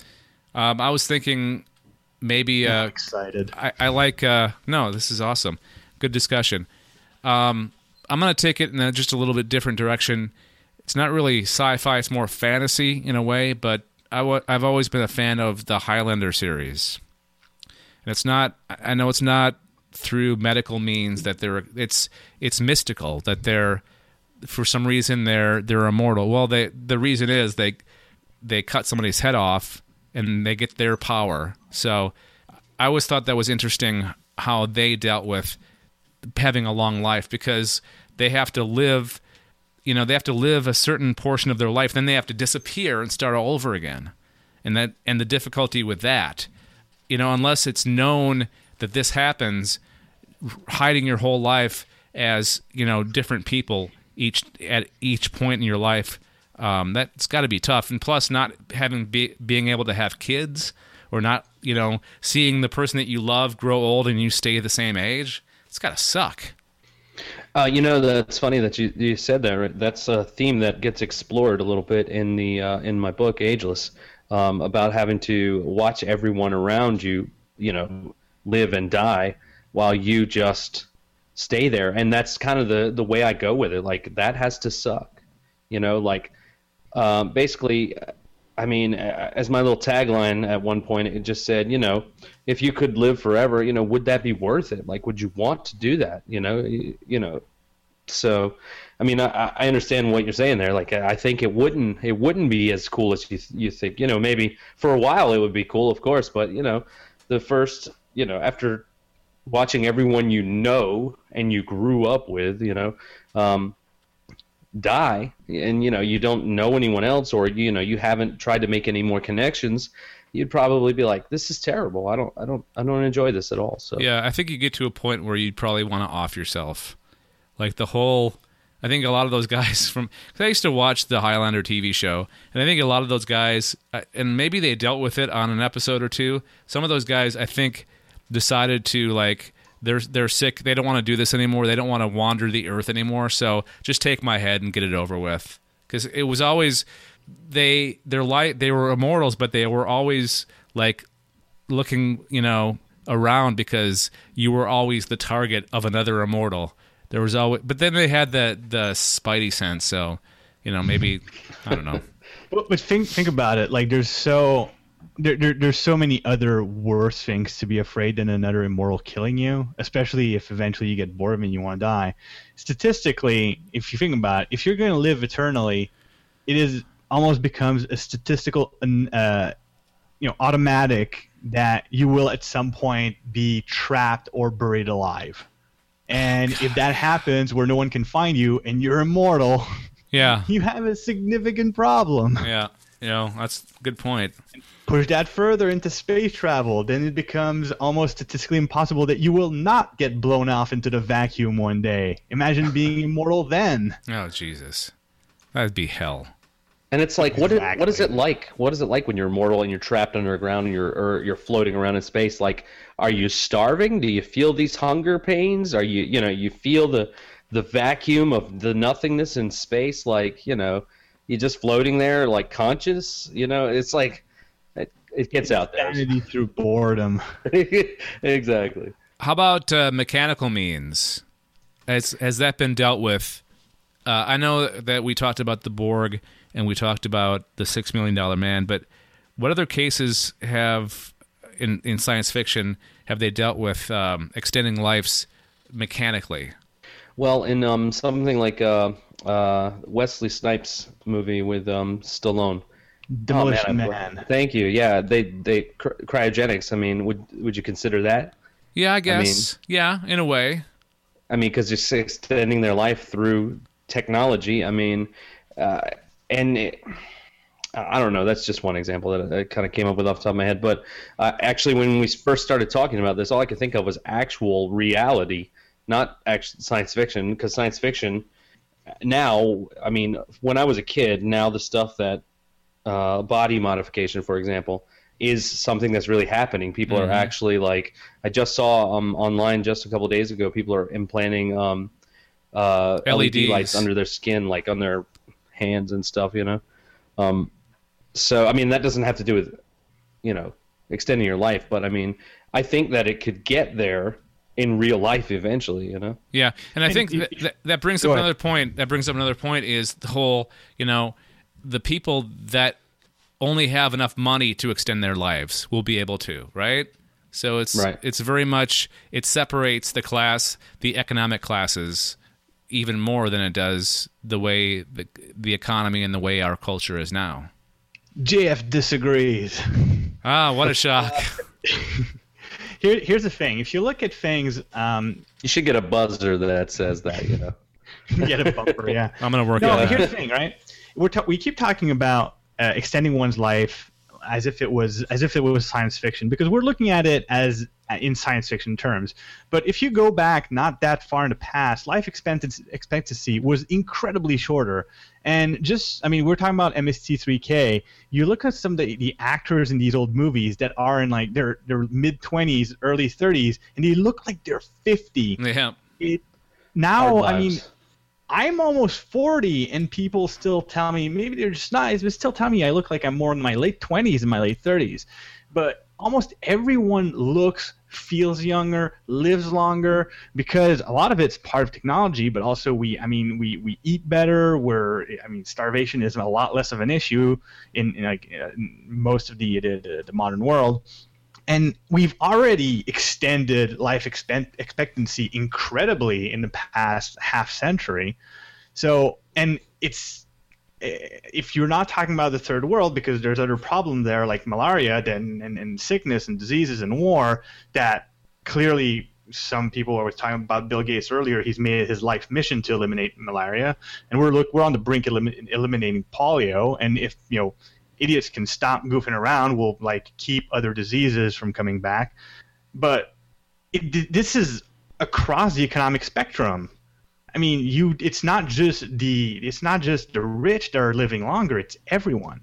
Um, I was thinking maybe. Uh, I'm excited. I, I like. Uh, no, this is awesome. Good discussion. Um, I'm gonna take it in a, just a little bit different direction. It's not really sci-fi; it's more fantasy in a way. But I w- I've always been a fan of the Highlander series, and it's not. I know it's not through medical means that they're. It's it's mystical that they're, for some reason they're they're immortal. Well, they the reason is they they cut somebody's head off and they get their power. So I always thought that was interesting how they dealt with having a long life, because they have to live. You know, they have to live a certain portion of their life, then they have to disappear and start all over again. And that and the difficulty with that, you know, unless it's known that this happens, hiding your whole life as, you know, different people each at each point in your life, um, that's got to be tough. And plus, not having be, being able to have kids, or not, you know, seeing the person that you love grow old and you stay the same age, it's got to suck. Uh, you know, that's funny that you, you said that. Right? That's a theme that gets explored a little bit in the uh, in my book, Ageless, um, about having to watch everyone around you, you know, live and die while you just stay there. And that's kind of the, the way I go with it. Like, that has to suck. You know, like, um, basically, I mean, as my little tagline at one point, it just said, you know, if you could live forever, you know, would that be worth it? Like, would you want to do that? You know, you, you know, so, I mean, I, I understand what you're saying there. Like, I think it wouldn't, it wouldn't be as cool as you, you think, you know, maybe for a while it would be cool, of course, but, you know, the first, you know, after watching everyone you know and you grew up with, you know, um, die, and you know you don't know anyone else, or you know you haven't tried to make any more connections, you'd probably be like, this is terrible. I don't I don't I don't enjoy this at all. So yeah, I think you get to a point where you'd probably want to off yourself. Like the whole, I think a lot of those guys from, because I used to watch the Highlander T V show, and I think a lot of those guys, and maybe they dealt with it on an episode or two, some of those guys I think decided to, like, They're they're sick. They don't want to do this anymore. They don't want to wander the earth anymore. So just take my head and get it over with. Because it was always they they're like they were immortals, but they were always like looking, you know, around because you were always the target of another immortal. There was always, but then they had the the spidey sense. So you know, maybe I don't know. But, but think think about it. Like, there's so. There, there, there's so many other worse things to be afraid than another immortal killing you, especially if eventually you get bored of it and you want to die. Statistically, if you think about it, if you're going to live eternally, it is almost becomes a statistical, uh, you know, automatic that you will at some point be trapped or buried alive. And if that happens where no one can find you and you're immortal, yeah, you have a significant problem. Yeah, you know, that's a good point. Push that further into space travel, then it becomes almost statistically impossible that you will not get blown off into the vacuum one day. Imagine being immortal then. Oh, Jesus. That'd be hell. And it's like, what, Exactly. is, what is it like? What is it like when you're immortal and you're trapped underground and you're or you're floating around in space? Like, are you starving? Do you feel these hunger pains? Are you, you know, you feel the the vacuum of the nothingness in space? Like, you know, you're just floating there, like conscious. You know, it's like it, it gets out there. Insanity through boredom. Exactly. How about uh, mechanical means? Has has that been dealt with? Uh, I know that we talked about the Borg and we talked about the Six Million Dollar Man, but what other cases have in in science fiction have they dealt with um, extending lives mechanically? Well, in um, something like uh, uh, Wesley Snipes' movie with um, Stallone. Demolition oh, Man. Thank you. Yeah, they they cry- cryogenics. I mean, would would you consider that? Yeah, I guess. I mean, yeah, in a way. I mean, because you're extending their life through technology. I mean, uh, and it, I don't know. That's just one example that I kind of came up with off the top of my head. But uh, actually, when we first started talking about this, all I could think of was actual reality, not actual science fiction. Because science fiction now, I mean, when I was a kid, now the stuff that uh, body modification, for example, is something that's really happening. People Mm-hmm. are actually like, I just saw um, online just a couple of days ago, people are implanting um, uh, L E D L E Ds lights under their skin, like on their hands and stuff, you know? Um, so, I mean, that doesn't have to do with, you know, extending your life, but I mean, I think that it could get there in real life eventually, you know? Yeah, and I And think you- that, that, that brings Go up ahead. another point. That brings up another point is the whole, you know, the people that only have enough money to extend their lives will be able to, right? So it's Right. it's very much, it separates the class, the economic classes, even more than it does the way the, the economy and the way our culture is now. J F disagrees. Ah, what a shock. Here, here's the thing. If you look at things, um, You should get a buzzer that says that, you know? get a bumper, yeah. I'm going to work No, on but that. here's the thing, right? We're ta- we keep talking about uh, extending one's life as if it was as if it was science fiction, because we're looking at it as uh, in science fiction terms. But if you go back not that far in the past, life expectancy, expectancy was incredibly shorter. And just, I mean, we're talking about M S T three K. You look at some of the, the actors in these old movies that are in like their their mid twenties, early thirties, and they look like they're fifty. Yeah. It, now, Hard I mean. lives. I'm almost forty, and people still tell me, maybe they're just nice, but still tell me I look like I'm more in my late twenties and my late thirties. But almost everyone looks, feels younger, lives longer, because a lot of it's part of technology, but also we, I mean, we, we eat better. We're, I mean, starvation is a lot less of an issue in, in like uh, in most of the, the the modern world. And we've already extended life expect- expectancy incredibly in the past half century. So, and it's, if you're not talking about the third world, because there's other problems there like malaria then, and, and sickness and diseases and war, that clearly some people were talking about Bill Gates earlier. He's made it his life mission to eliminate malaria. And we're, look, we're on the brink of elim- eliminating polio. And if, you know, idiots can stop goofing around, will like keep other diseases from coming back. But it, this is across the economic spectrum. I mean, you it's not just the it's not just the rich that are living longer, it's everyone.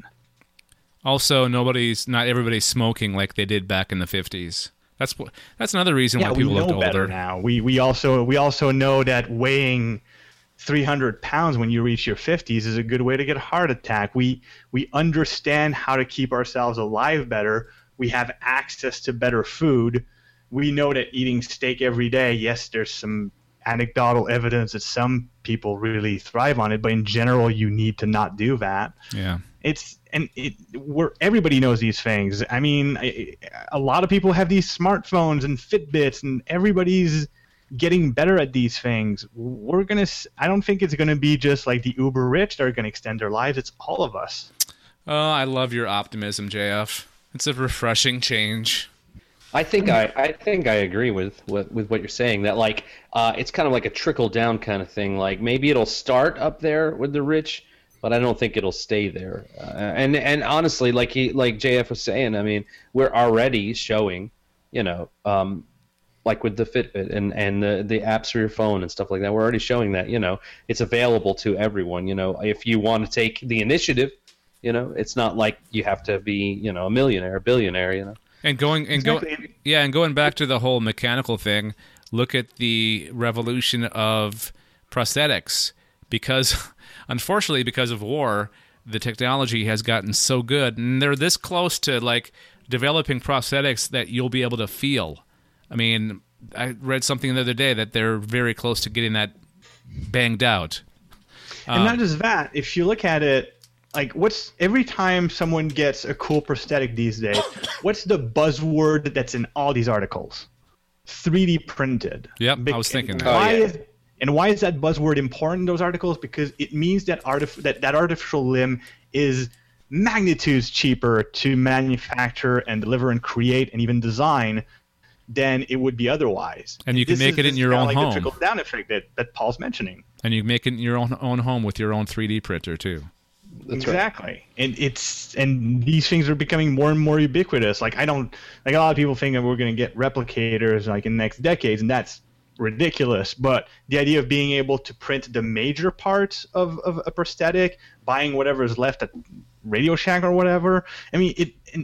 Also, nobody's, not everybody's smoking like they did back in the fifties. That's wh- that's another reason Yeah, why we people know looked better older. now. We we also we also know that weighing three hundred pounds when you reach your fifties is a good way to get a heart attack. We we understand how to keep ourselves alive better. We have access to better food. We know that eating steak every day, yes, there's some anecdotal evidence that some people really thrive on it, but in general, you need to not do that. Yeah. It's and it we're everybody knows these things. I mean, I, a lot of people have these smartphones and Fitbits, and everybody's getting better at these things. We're gonna. s- I don't think it's gonna be just like the uber rich that are gonna extend their lives. It's all of us. Oh, I love your optimism, J F. It's a refreshing change. I think I, I think I agree with, with, with what you're saying, that like uh, it's kind of like a trickle down kind of thing. Like maybe it'll start up there with the rich, but I don't think it'll stay there. Uh, and and honestly, like he like J F was saying, I mean, we're already showing, you know, um, like with the Fitbit and and the the apps for your phone and stuff like that. We're already showing that, you know, it's available to everyone. You know, if you want to take the initiative, you know, it's not like you have to be, you know, a millionaire, a billionaire, you know. And going and go, Exactly. yeah, and going back to the whole mechanical thing, look at the revolution of prosthetics. Because, unfortunately, because of war, the technology has gotten so good, and they're this close to like developing prosthetics that you'll be able to feel. I mean, I read something the other day that they're very close to getting that banged out. And not just that. If you look at it, like what's every time someone gets a cool prosthetic these days, what's the buzzword that's in all these articles? three D printed. Yep, Bec- I was thinking and that. Why Oh, yeah. is and why is that buzzword important in those articles? Because it means that artif- that, that artificial limb is magnitudes cheaper to manufacture and deliver and create and even design than it would be otherwise. And you can This make is- it this in is your kinda own like home. the trickle-down effect that, that Paul's mentioning. And you make it in your own own home with your own three D printer too. That's right. Exactly. And it's and these things are becoming more and more ubiquitous. Like I don't like a lot of people think that we're going to get replicators like in the next decades, and that's ridiculous. But the idea of being able to print the major parts of, of a prosthetic, buying whatever is left at Radio Shack or whatever. I mean, it. And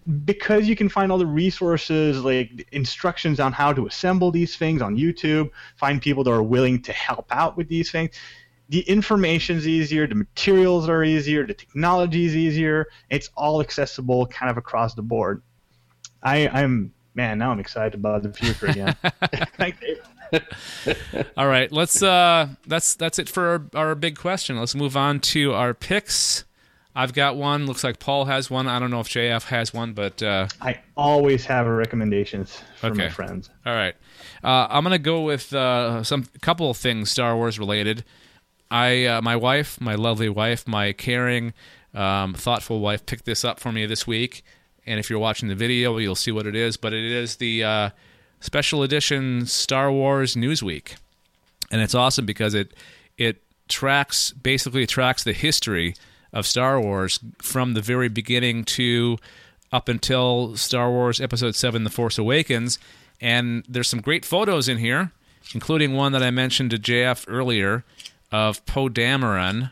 because you can find all the resources, like instructions on how to assemble these things on YouTube, find people that are willing to help out with these things. The information's easier, the materials are easier, the technology is easier. It's all accessible kind of across the board. I, I'm, man, now I'm excited about the future again. Thanks, Dave. All right, let's. Uh, that's that's it for our, our big question. Let's move on to our picks. I've got one. Looks like Paul has one. I don't know if J F has one, but uh, I always have recommendations from okay. my friends. All right, uh, I'm gonna go with uh, some couple of things Star Wars related. I, uh, my wife, my lovely wife, my caring, um, thoughtful wife, picked this up for me this week. And if you're watching the video, you'll see what it is. But it is the uh, special edition Star Wars Newsweek, and it's awesome because it it tracks basically tracks the history of Star Wars from the very beginning to up until Star Wars Episode seven: The Force Awakens. And there's some great photos in here, including one that I mentioned to J F earlier of Poe Dameron,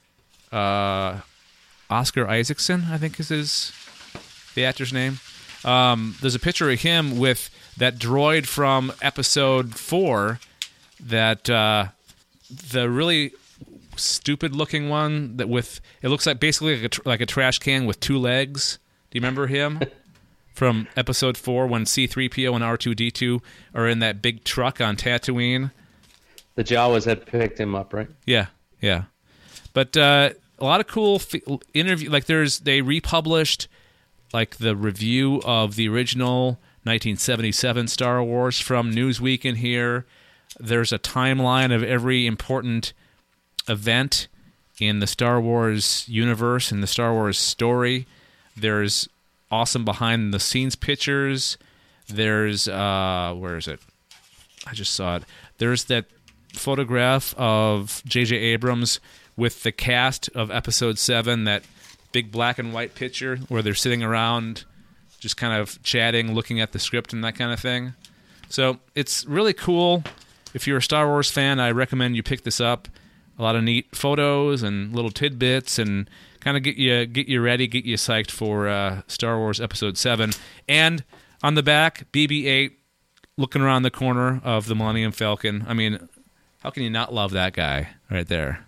uh, Oscar Isaacson, I think is his the actor's name. Um, there's a picture of him with that droid from Episode four, that uh, the really stupid-looking one that with it looks like basically like a, tr- like a trash can with two legs. Do you remember him from Episode four when C three P O and R two D two are in that big truck on Tatooine? The Jawas had picked him up, right? Yeah, yeah. But uh, a lot of cool f- interview. Like there's they republished like the review of the original nineteen seventy-seven Star Wars from Newsweek in here. There's a timeline of every important event in the Star Wars universe and the Star Wars story. There's awesome behind the scenes pictures. There's uh, where is it? I just saw it. There's that photograph of J J Abrams with the cast of Episode seven, that big black and white picture where they're sitting around just kind of chatting, looking at the script and that kind of thing. So it's really cool. If you're a Star Wars fan, I recommend you pick this up. A lot of neat photos and little tidbits and kind of get you get you ready, get you psyched for uh, Star Wars Episode seven. And on the back, B B eight looking around the corner of the Millennium Falcon. I mean, how can you not love that guy right there?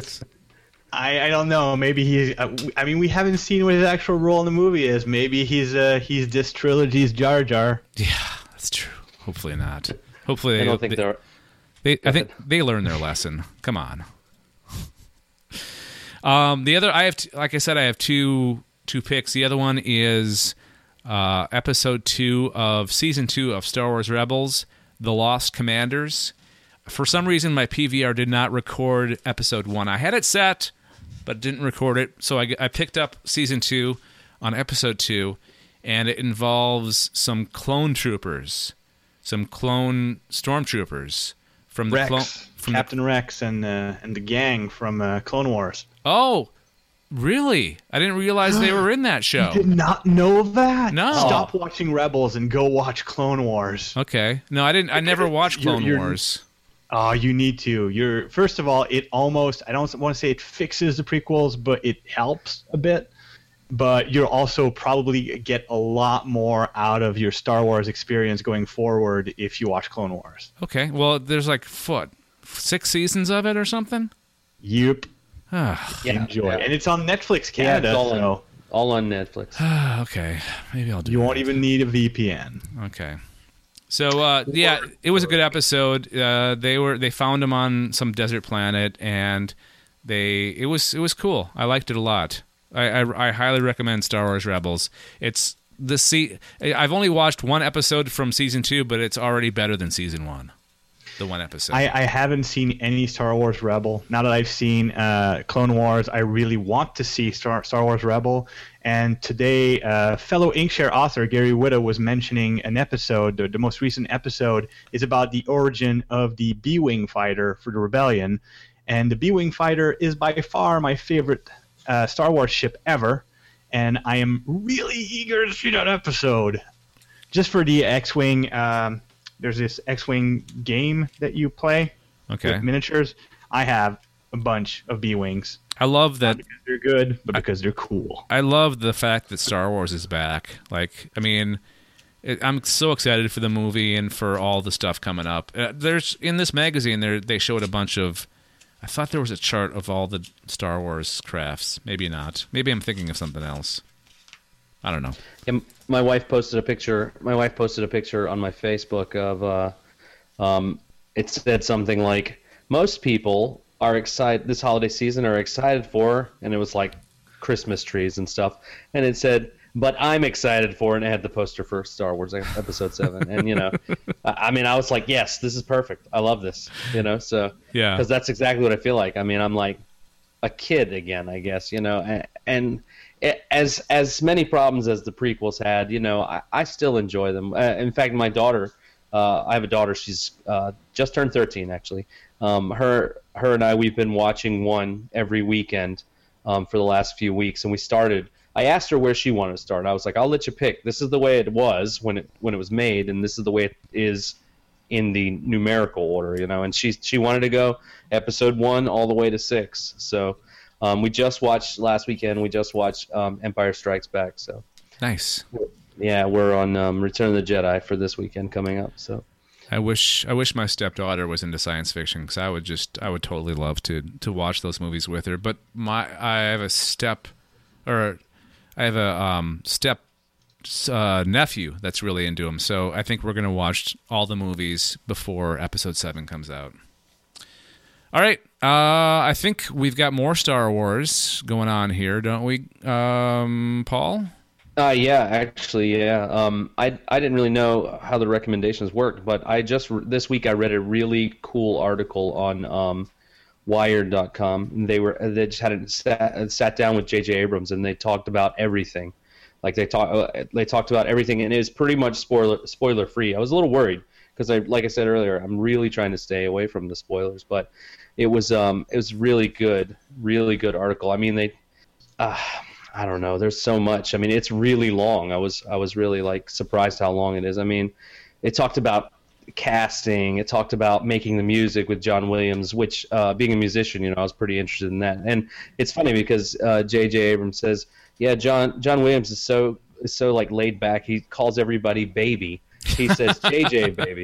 I, I don't know. Maybe he's. Uh, I mean, we haven't seen what his actual role in the movie is. Maybe he's uh, he's this trilogy's Jar Jar. Yeah, that's true. Hopefully not. Hopefully they I don't think they, they're. they I think they learned their lesson. Come on. Um, the other, I have, t- like I said, I have two two picks. The other one is uh, Episode two of Season two of Star Wars Rebels, The Lost Commanders. For some reason, my P V R did not record Episode one. I had it set, but didn't record it. So I, I picked up Season two on Episode two, and it involves some clone troopers, some clone stormtroopers from the Rex, clone, from Captain the, Rex, and uh, and the gang from uh, Clone Wars. Oh, really? I didn't realize they were in that show. Did not know that. No. Stop watching Rebels and go watch Clone Wars. Okay. No, I didn't. I never watched Clone You're- you're- Wars. Oh, you need to. You're first of all, it almost I don't want to say it fixes the prequels, but it helps a bit. But you'll also probably get a lot more out of your Star Wars experience going forward if you watch Clone Wars. Okay. Well, there's like what, six seasons of it or something. Yep. Ah, Yeah, Enjoy. yeah. And it's on Netflix Yeah, Canada, it's all, so on, all on Netflix. okay. Maybe I'll do. you that. won't even need a V P N. Okay. So uh, yeah, it was a good episode. Uh, they were they found him on some desert planet, and they it was it was cool. I liked it a lot. I, I, I highly recommend Star Wars Rebels. It's the se- I've only watched one episode from season two, but it's already better than season one. The one episode. I, I haven't seen any Star Wars Rebel. Now that I've seen uh, Clone Wars, I really want to see Star, Star Wars Rebel. And today, uh, fellow Inkshare author Gary Whitta was mentioning an episode. The, the most recent episode is about the origin of the B-Wing fighter for the Rebellion. And the B-Wing fighter is by far my favorite uh, Star Wars ship ever. And I am really eager to see that episode. Just for the X-Wing... Um, There's this X-Wing game that you play okay. with miniatures. I have a bunch of B-Wings. I love that. Not because they're good, but because they're cool. I love the fact that Star Wars is back. Like, I mean, it, I'm so excited for the movie and for all the stuff coming up. Uh, there's in this magazine, there they showed a bunch of. I thought there was a chart of all the Star Wars crafts. Maybe not. Maybe I'm thinking of something else. I don't know. Yeah, my wife posted a picture. My wife posted a picture on my Facebook of. Uh, um, it said something like, "Most people are excited this holiday season are excited for," and it was like Christmas trees and stuff. And it said, "But I'm excited for," and it had the poster for Star Wars Episode Seven. And you know, I mean, I was like, "Yes, this is perfect. I love this." You know, so yeah, because that's exactly what I feel like. I mean, I'm like a kid again, I guess. You know, and, and it, as as many problems as the prequels had, you know, I, I still enjoy them. Uh, in fact, my daughter, uh, I have a daughter. She's uh, just turned thirteen, actually. Um, her her and I, we've been watching one every weekend um, for the last few weeks, and we started. I asked her where she wanted to start. I was like, "I'll let you pick. This is the way it was when it when it was made, and this is the way it is in the numerical order." You know, and she she wanted to go episode one all the way to six. So um, we just watched last weekend. We just watched um, Empire Strikes Back. So nice. Yeah, we're on um, Return of the Jedi for this weekend coming up. So. I wish I wish my stepdaughter was into science fiction because I would just I would totally love to to watch those movies with her. But my I have a step or I have a um, step uh, nephew that's really into them. So I think we're gonna watch all the movies before Episode Seven comes out. All right, uh, I think we've got more Star Wars going on here, don't we, um, Paul? Uh, yeah, actually, yeah. Um, I I didn't really know how the recommendations worked, but I just this week I read a really cool article on um, Wired dot com. And they were they just had a, sat, sat down with J J Abrams and they talked about everything. Like they talk they talked about everything, and it is pretty much spoiler spoiler free. I was a little worried because I like I said earlier, I'm really trying to stay away from the spoilers, but it was um it was really good, really good article. I mean they. Uh, I don't know. There's so much. I mean, it's really long. I was I was really like surprised how long it is. I mean, it talked about casting. It talked about making the music with John Williams, which uh, being a musician, you know, I was pretty interested in that. And it's funny because uh, J J Abrams says, yeah, John John Williams is so is so like laid back. He calls everybody baby. He says J J baby.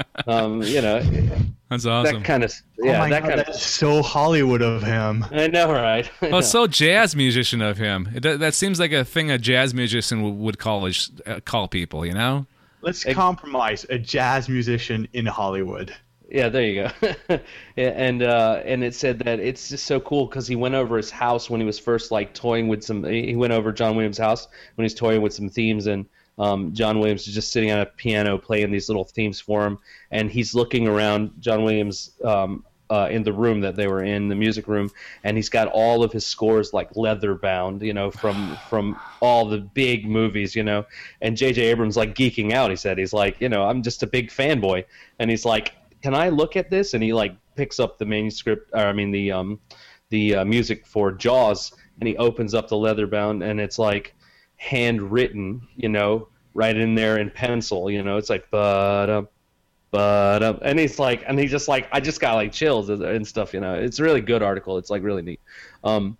Um, you know, that's awesome. That kind of yeah. Oh my that God, kind of that's so Hollywood of him. I know, right? I Well, know. it's so jazz musician of him. That, that seems like a thing a jazz musician would, would call his, uh, call people, you know? Let's compromise a jazz musician in Hollywood. Yeah, there you go. Yeah, and uh, and it said that it's just so cool because he went over his house when he was first like toying with some. He went over John Williams' house when he was toying with some themes, and um, John Williams is just sitting on a piano playing these little themes for him, and he's looking around John Williams um, uh, in the room that they were in, the music room, and he's got all of his scores like leather bound, you know, from from all the big movies, you know, and J J Abrams like geeking out. He said he's like, you know, I'm just a big fanboy, and he's like, can I look at this? And he like picks up the manuscript, or I mean the um, the uh, music for Jaws, and he opens up the leather bound, and it's like handwritten, you know, right in there in pencil, you know, it's like but um, but um, and he's like, and he's just like, I just got like chills and stuff, you know. It's a really good article. It's like really neat. Um,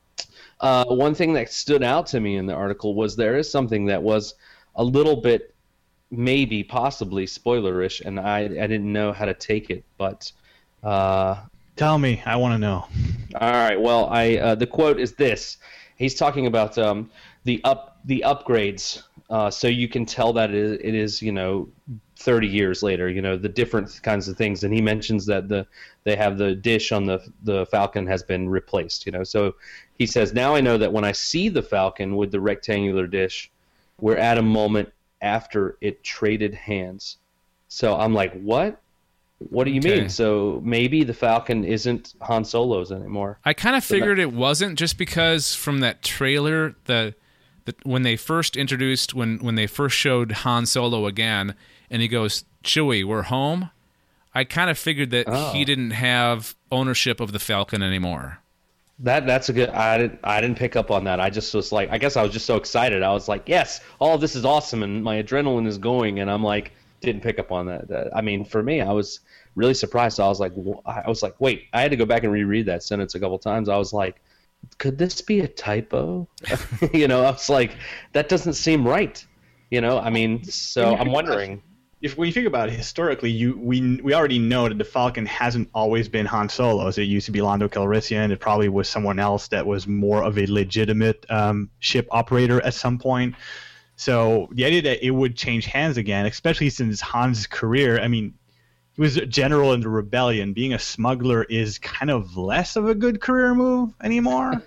uh, one thing that stood out to me in the article was there is something that was a little bit. Maybe possibly spoilerish, and I I didn't know how to take it, but uh, Tell me, I want to know. all right. Well, I uh, the quote is this. He's talking about um, the up the upgrades, uh, so you can tell that it is, it is you know thirty years later. You know the different kinds of things, and he mentions that the they have the dish on the the Falcon has been replaced. You know, so he says now I know that when I see the Falcon with the rectangular dish, we're at a moment after it traded hands. So I'm like, what? What do you Okay. mean? So maybe the Falcon isn't Han Solo's anymore. I kind of figured it wasn't just because from that trailer, the, the when they first introduced, when, when they first showed Han Solo again, and he goes, Chewie, we're home, I kind of figured that Oh. he didn't have ownership of the Falcon anymore. That that's a good. I didn't I didn't pick up on that. I just was like, I guess I was just so excited. I was like, yes, all of this is awesome, and my adrenaline is going, and I'm like, didn't pick up on that. That- I mean, for me, I was really surprised. So I was like, I was like, wait, I had to go back and reread that sentence a couple times. I was like, could this be a typo? You know, I was like, that doesn't seem right. You know, I mean, so I'm wondering. If when you think about it historically, you we we already know that the Falcon hasn't always been Han Solo's. It used to be Lando Calrissian. It probably was someone else that was more of a legitimate um, ship operator at some point. So the idea that it would change hands again, especially since Han's career, I mean, he was a general in the rebellion. Being a smuggler is kind of less of a good career move anymore,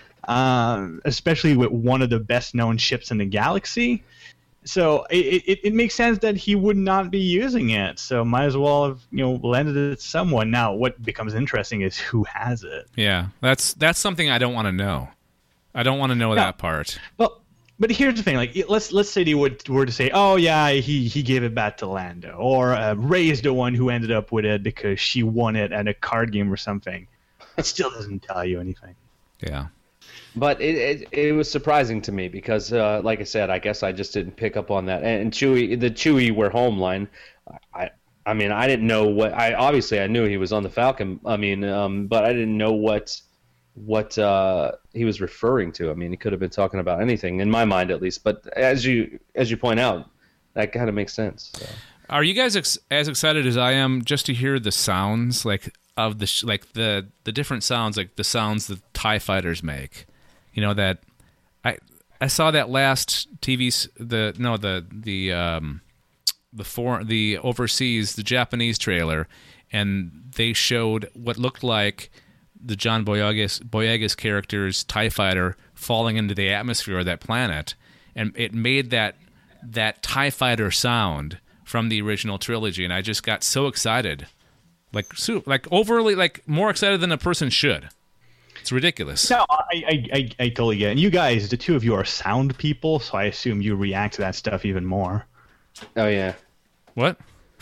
um, especially with one of the best-known ships in the galaxy. So it, it it makes sense that he would not be using it. So might as well have, you know, lended it to someone. Now, what becomes interesting is who has it. Yeah, that's that's something I don't want to know. I don't want to know no. that part. Well, but here's the thing. Like, let's let's say they would were to say, oh yeah, he he gave it back to Lando, or uh, Rey's the one who ended up with it because she won it at a card game or something. It still doesn't tell you anything. Yeah. But it, it it was surprising to me because, uh, like I said, I guess I just didn't pick up on that. And, and Chewie, the Chewie we're home line, I I mean, I didn't know what. I obviously I knew he was on the Falcon. I mean, um, but I didn't know what what uh, he was referring to. I mean, he could have been talking about anything in my mind, at least. But as you as you point out, that kind of makes sense. So. Are you guys ex- as excited as I am just to hear the sounds like of the sh- like the the different sounds, like the sounds that TIE fighters make? You know that I I saw that last T V the no the the um the for the overseas the Japanese trailer, and they showed what looked like the John Boyega Boyega's character's TIE fighter falling into the atmosphere of that planet, and it made that that TIE fighter sound from the original trilogy, and I just got so excited, like so, like overly like more excited than a person should. It's ridiculous. No, I, I, I, I totally get it. And you guys, the two of you are sound people, so I assume you react to that stuff even more. Oh yeah. What?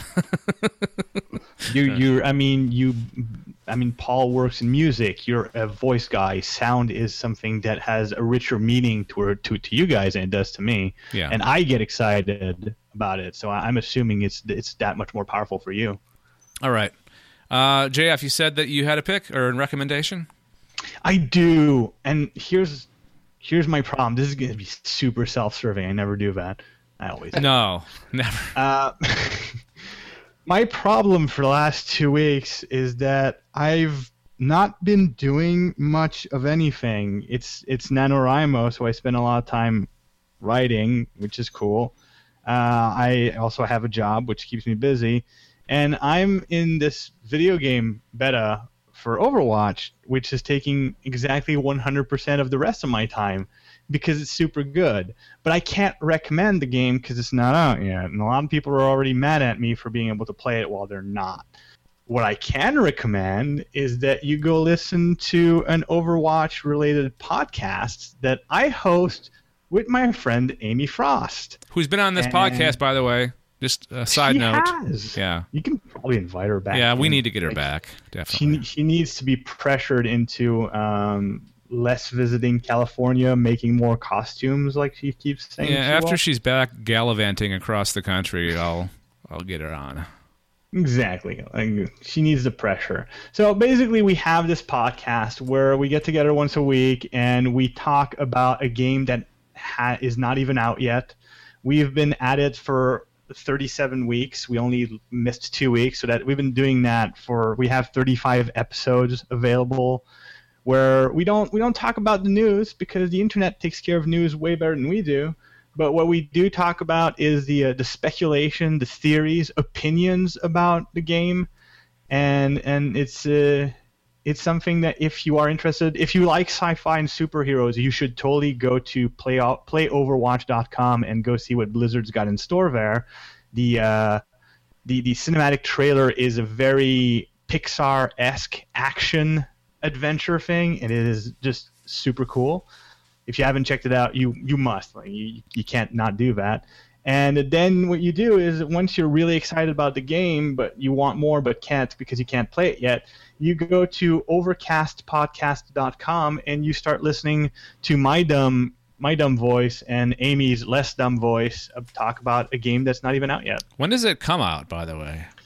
you, you. I mean, you. I mean, Paul works in music. You're a voice guy. Sound is something that has a richer meaning to to to you guys than it does to me. Yeah. And I get excited about it, so I'm assuming it's it's that much more powerful for you. All right, uh, J F, you said that you had a pick or a recommendation. I do, and here's here's my problem. This is going to be super self-serving. I never do that. I always no, never. Uh, my problem for the last two weeks is that I've not been doing much of anything. It's it's NaNoWriMo, so I spend a lot of time writing, which is cool. Uh, I also have a job, which keeps me busy, and I'm in this video game beta for Overwatch, which is taking exactly one hundred percent of the rest of my time because it's super good. But I can't recommend the game because it's not out yet, and a lot of people are already mad at me for being able to play it while they're not. What I can recommend is that you go listen to an Overwatch-related podcast that I host with my friend Amy Frost. Who's been on this and podcast, by the way. Just a side she note. Has. Yeah. You can probably invite her back. Yeah, we in. need to get her like, back, definitely. She she needs to be pressured into um, less visiting California, making more costumes, like she keeps saying. Yeah, she after will. she's back gallivanting across the country, I'll I'll get her on. Exactly. Like, she needs the pressure. So basically, we have this podcast where we get together once a week and we talk about a game that ha- is not even out yet. We've been at it for thirty-seven weeks. We only missed two weeks, so that we've been doing that for. We have thirty-five episodes available, where we don't we don't talk about the news because the internet takes care of news way better than we do. But what we do talk about is the uh, the speculation, the theories, opinions about the game, and and it's uh, it's something that if you are interested, if you like sci-fi and superheroes, you should totally go to play play overwatch dot com and go see what Blizzard's got in store there. The uh, the the cinematic trailer is a very Pixar-esque action adventure thing, and it is just super cool. If you haven't checked it out, you you must. Like, you you can't not do that. And then what you do is once you're really excited about the game, but you want more but can't because you can't play it yet, you go to overcast podcast dot com and you start listening to my dumb my dumb voice and Amy's less dumb voice talk about a game that's not even out yet. When does it come out, by the way?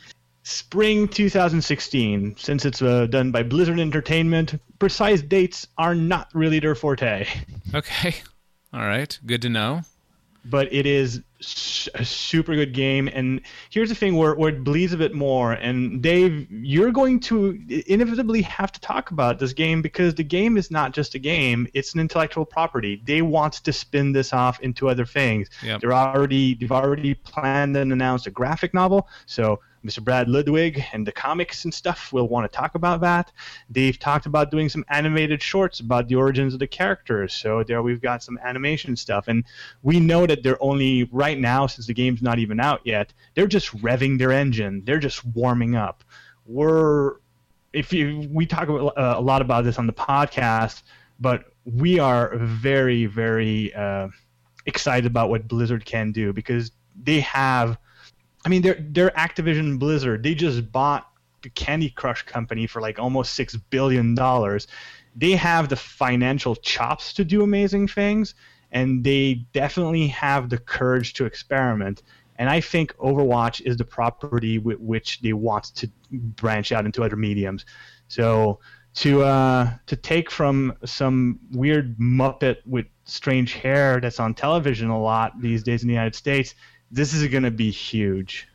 spring two thousand sixteen. Since it's uh, done by Blizzard Entertainment, precise dates are not really their forte. Okay. All right. Good to know. But it is a super good game, and here's the thing where, where it bleeds a bit more. And Dave, you're going to inevitably have to talk about this game because the game is not just a game; it's an intellectual property. They want to spin this off into other things. Yep. They're already they've already planned and announced a graphic novel. So Mister Brad Ludwig and the comics and stuff will want to talk about that. They've talked about doing some animated shorts about the origins of the characters. So there we've got some animation stuff. And we know that they're only, right now, since the game's not even out yet, they're just revving their engine. They're just warming up. We're, if you, we talk about, uh, a lot about this on the podcast, but we are very, very uh, excited about what Blizzard can do because they have, I mean, they're they're Activision Blizzard. They just bought the Candy Crush company for like almost six billion dollars. They have the financial chops to do amazing things, and they definitely have the courage to experiment. And I think Overwatch is the property with which they want to branch out into other mediums. So to uh, to take from some weird Muppet with strange hair that's on television a lot these days in the United States, this is going to be huge.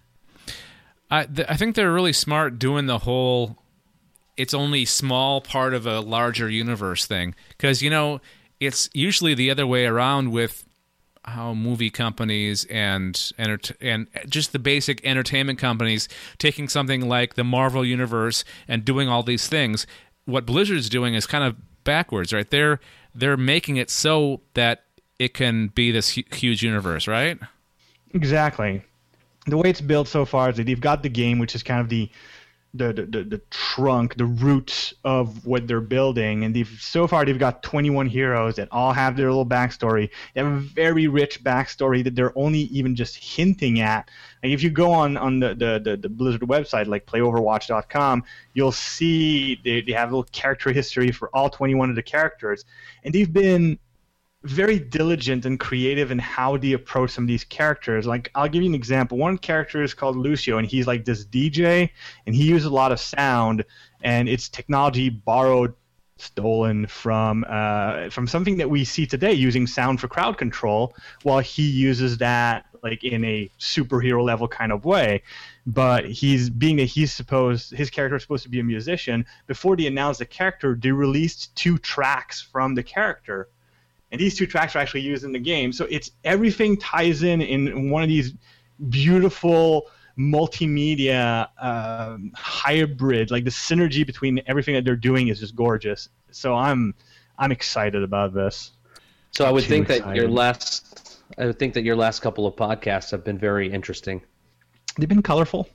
I th- I think they're really smart doing the whole it's only small part of a larger universe thing. Because, you know, it's usually the other way around with how movie companies and enter- and just the basic entertainment companies taking something like the Marvel Universe and doing all these things. What Blizzard's doing is kind of backwards, right? They're, they're making it so that it can be this hu- huge universe, right? Exactly. The way it's built so far is that they've got the game, which is kind of the the, the, the, the trunk, the roots of what they're building, and they've so far they've got twenty-one heroes that all have their little backstory. They have a very rich backstory that they're only even just hinting at. Like if you go on, on the, the, the, the Blizzard website, like play overwatch dot com, you'll see they, they have a little character history for all twenty-one of the characters, and they've been very diligent and creative in how they approach some of these characters. Like, I'll give you an example. One character is called Lucio, and he's like this D J, and he uses a lot of sound, and it's technology borrowed, stolen from uh, from something that we see today using sound for crowd control, while he uses that like in a superhero level kind of way. But he's being that he's supposed his character is supposed to be a musician. Before they announced the character, they released two tracks from the character. And these two tracks are actually used in the game. So it's everything ties in in one of these beautiful multimedia uh, hybrid. Like the synergy between everything that they're doing is just gorgeous. So I'm I'm excited about this. So I would Too think excited. that your last I would think that your last couple of podcasts have been very interesting. They've been colorful.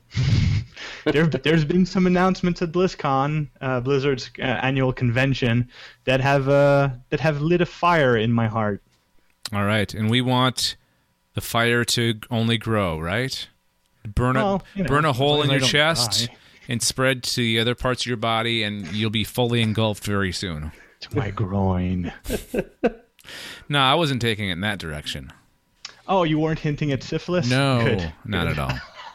there, there's been some announcements at BlizzCon, uh, Blizzard's uh, annual convention, that have uh, that have lit a fire in my heart. All right, and we want the fire to only grow, right? Burn a Well, you know, burn a as hole long in as I your don't chest die. and spread to the other parts of your body, and you'll be fully engulfed very soon. To my groin. No, I wasn't taking it in that direction. Oh, you weren't hinting at syphilis? No, Good. not at all.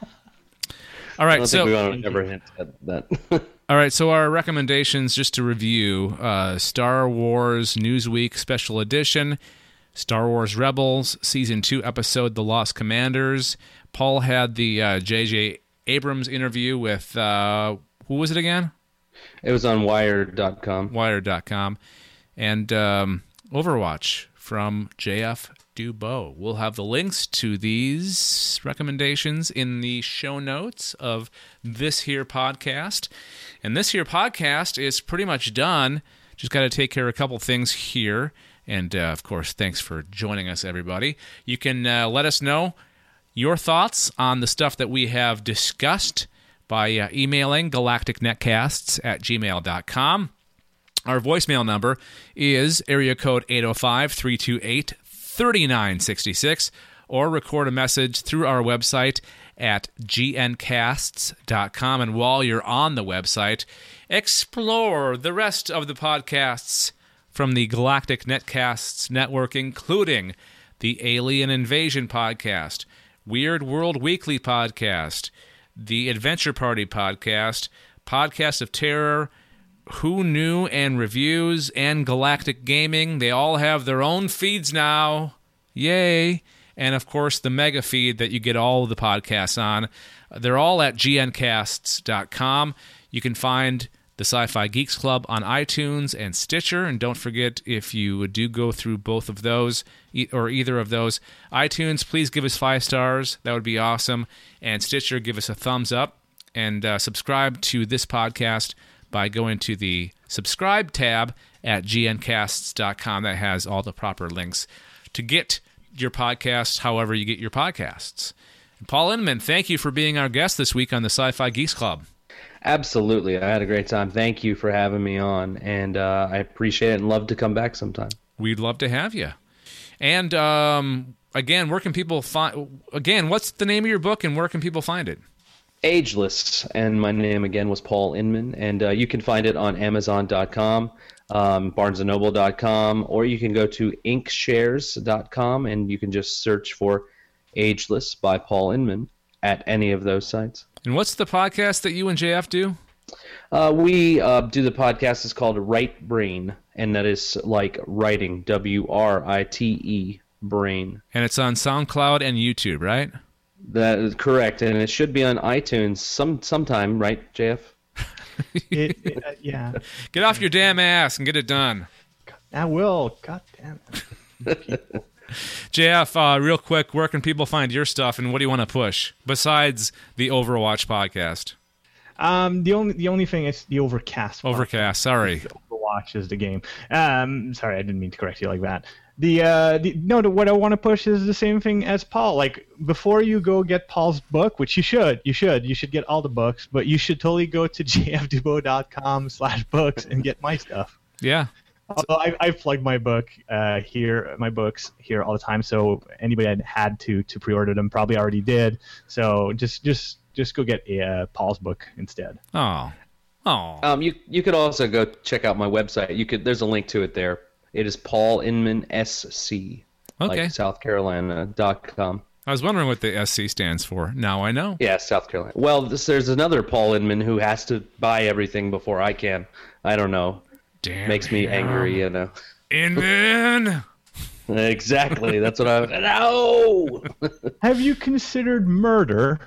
All I right, don't so think we want to ever hint at that. all right, so our recommendations, just to review: uh, Star Wars Newsweek Special Edition, Star Wars Rebels Season Two episode The Lost Commanders. Paul had the uh, J J Abrams interview with uh, who was it again? It was on Wired dot com. Wired dot com, and um, Overwatch from J F Dubeau. We'll have the links to these recommendations in the show notes of this here podcast. And this here podcast is pretty much done. Just got to take care of a couple things here. And, uh, of course, thanks for joining us, everybody. You can uh, let us know your thoughts on the stuff that we have discussed by uh, emailing galactic netcasts at gmail dot com. Our voicemail number is area code eight oh five, three two eight, three nine six six, or record a message through our website at g n casts dot com. And while you're on the website, explore the rest of the podcasts from the Galactic Netcasts Network, including the Alien Invasion podcast, Weird World Weekly podcast, the Adventure Party podcast, Podcast of Terror, Who Knew and Reviews, and Galactic Gaming. They all have their own feeds now. Yay. And, of course, the mega feed that you get all of the podcasts on. They're all at g n casts dot com. You can find the Sci-Fi Geeks Club on iTunes and Stitcher. And don't forget, if you do go through both of those, or either of those, iTunes, please give us five stars. That would be awesome. And Stitcher, give us a thumbs up. And uh, subscribe to this podcast by going to the subscribe tab at g n casts dot com. That has all the proper links to get your podcasts however you get your podcasts. And Paul Inman, thank you for being our guest this week on the Sci-Fi Geeks Club. Absolutely. I had a great time. Thank you for having me on, and uh, I appreciate it and love to come back sometime. We'd love to have you. And um, again, where can people find... Again, what's the name of your book, and where can people find it? Ageless, and my name again was Paul Inman, and uh, you can find it on amazon dot com, um, barnes and noble dot com, or you can go to ink shares dot com, and you can just search for Ageless by Paul Inman at any of those sites. And what's the podcast that you and J F do? Uh, we uh, do the podcast. It's called Right Brain, and that is like writing, W R I T E, brain. And it's on SoundCloud and YouTube, right? That is correct, and it should be on iTunes some sometime, right, J F? it, it, uh, yeah. Get off your damn ass and get it done. I will. God damn it. J F, uh, real quick, where can people find your stuff, and what do you want to push besides the Overwatch podcast? Um, the only the only thing is the Overcast. Overcast. Sorry. Overwatch is the game. Um, sorry, I didn't mean to correct you like that. The uh, the no, the, what I want to push is the same thing as Paul. Like, before you go get Paul's book, which you should, you should, you should get all the books, but you should totally go to j f dubo dot com slash books and get my stuff. Yeah. Although I, I plug my book uh, here, my books here all the time, so anybody that had to to pre-order them probably already did. So just just just go get a, uh, Paul's book instead. Oh, oh. Um, you you could also go check out my website. You could there's a link to it there. It is Paul Inman S C, okay. like South Carolina dot com. I was wondering what the S C stands for. Now I know. Yeah, South Carolina. Well, this, there's another Paul Inman who has to buy everything before I can. I don't know. Damn. Makes me angry, you know. Inman. Exactly. That's what I was. No. Have you considered murder?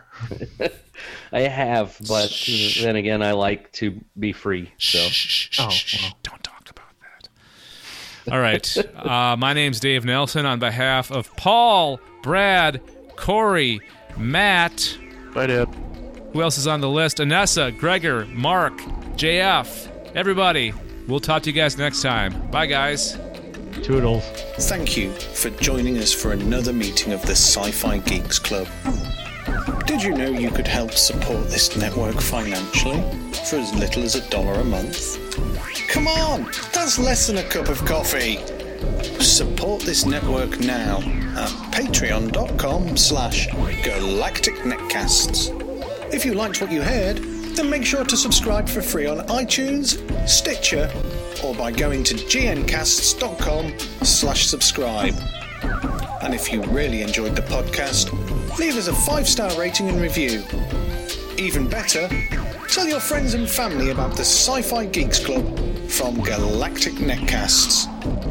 I have, but then again, I like to be free. So. Shh, shh, Oh, shh, well. don't talk about that. All right. Uh, my name's Dave Nelson on behalf of Paul, Brad, Corey, Matt. Bye, Dad. Who else is on the list? Anessa, Gregor, Mark, J F, everybody. We'll talk to you guys next time. Bye, guys. Toodles. Thank you for joining us for another meeting of the Sci-Fi Geeks Club. Did you know you could help support this network financially for as little as a dollar a month? Come on, that's less than a cup of coffee. Support this network now at patreon dot com slash galactic netcasts. If you liked what you heard, then make sure to subscribe for free on iTunes, Stitcher, or by going to g n casts dot com slash subscribe. And if you really enjoyed the podcast, leave us a five-star rating and review. Even better, tell your friends and family about the Sci-Fi Geeks Club from Galactic Netcasts.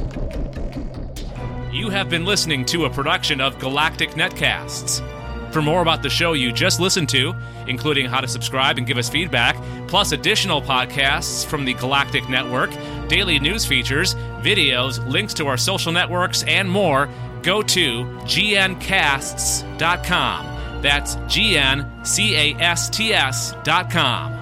You have been listening to a production of Galactic Netcasts. For more about the show you just listened to, including how to subscribe and give us feedback, plus additional podcasts from the Galactic Network, daily news features, videos, links to our social networks, and more, go to g n casts dot com. That's G N C A S T S dot com.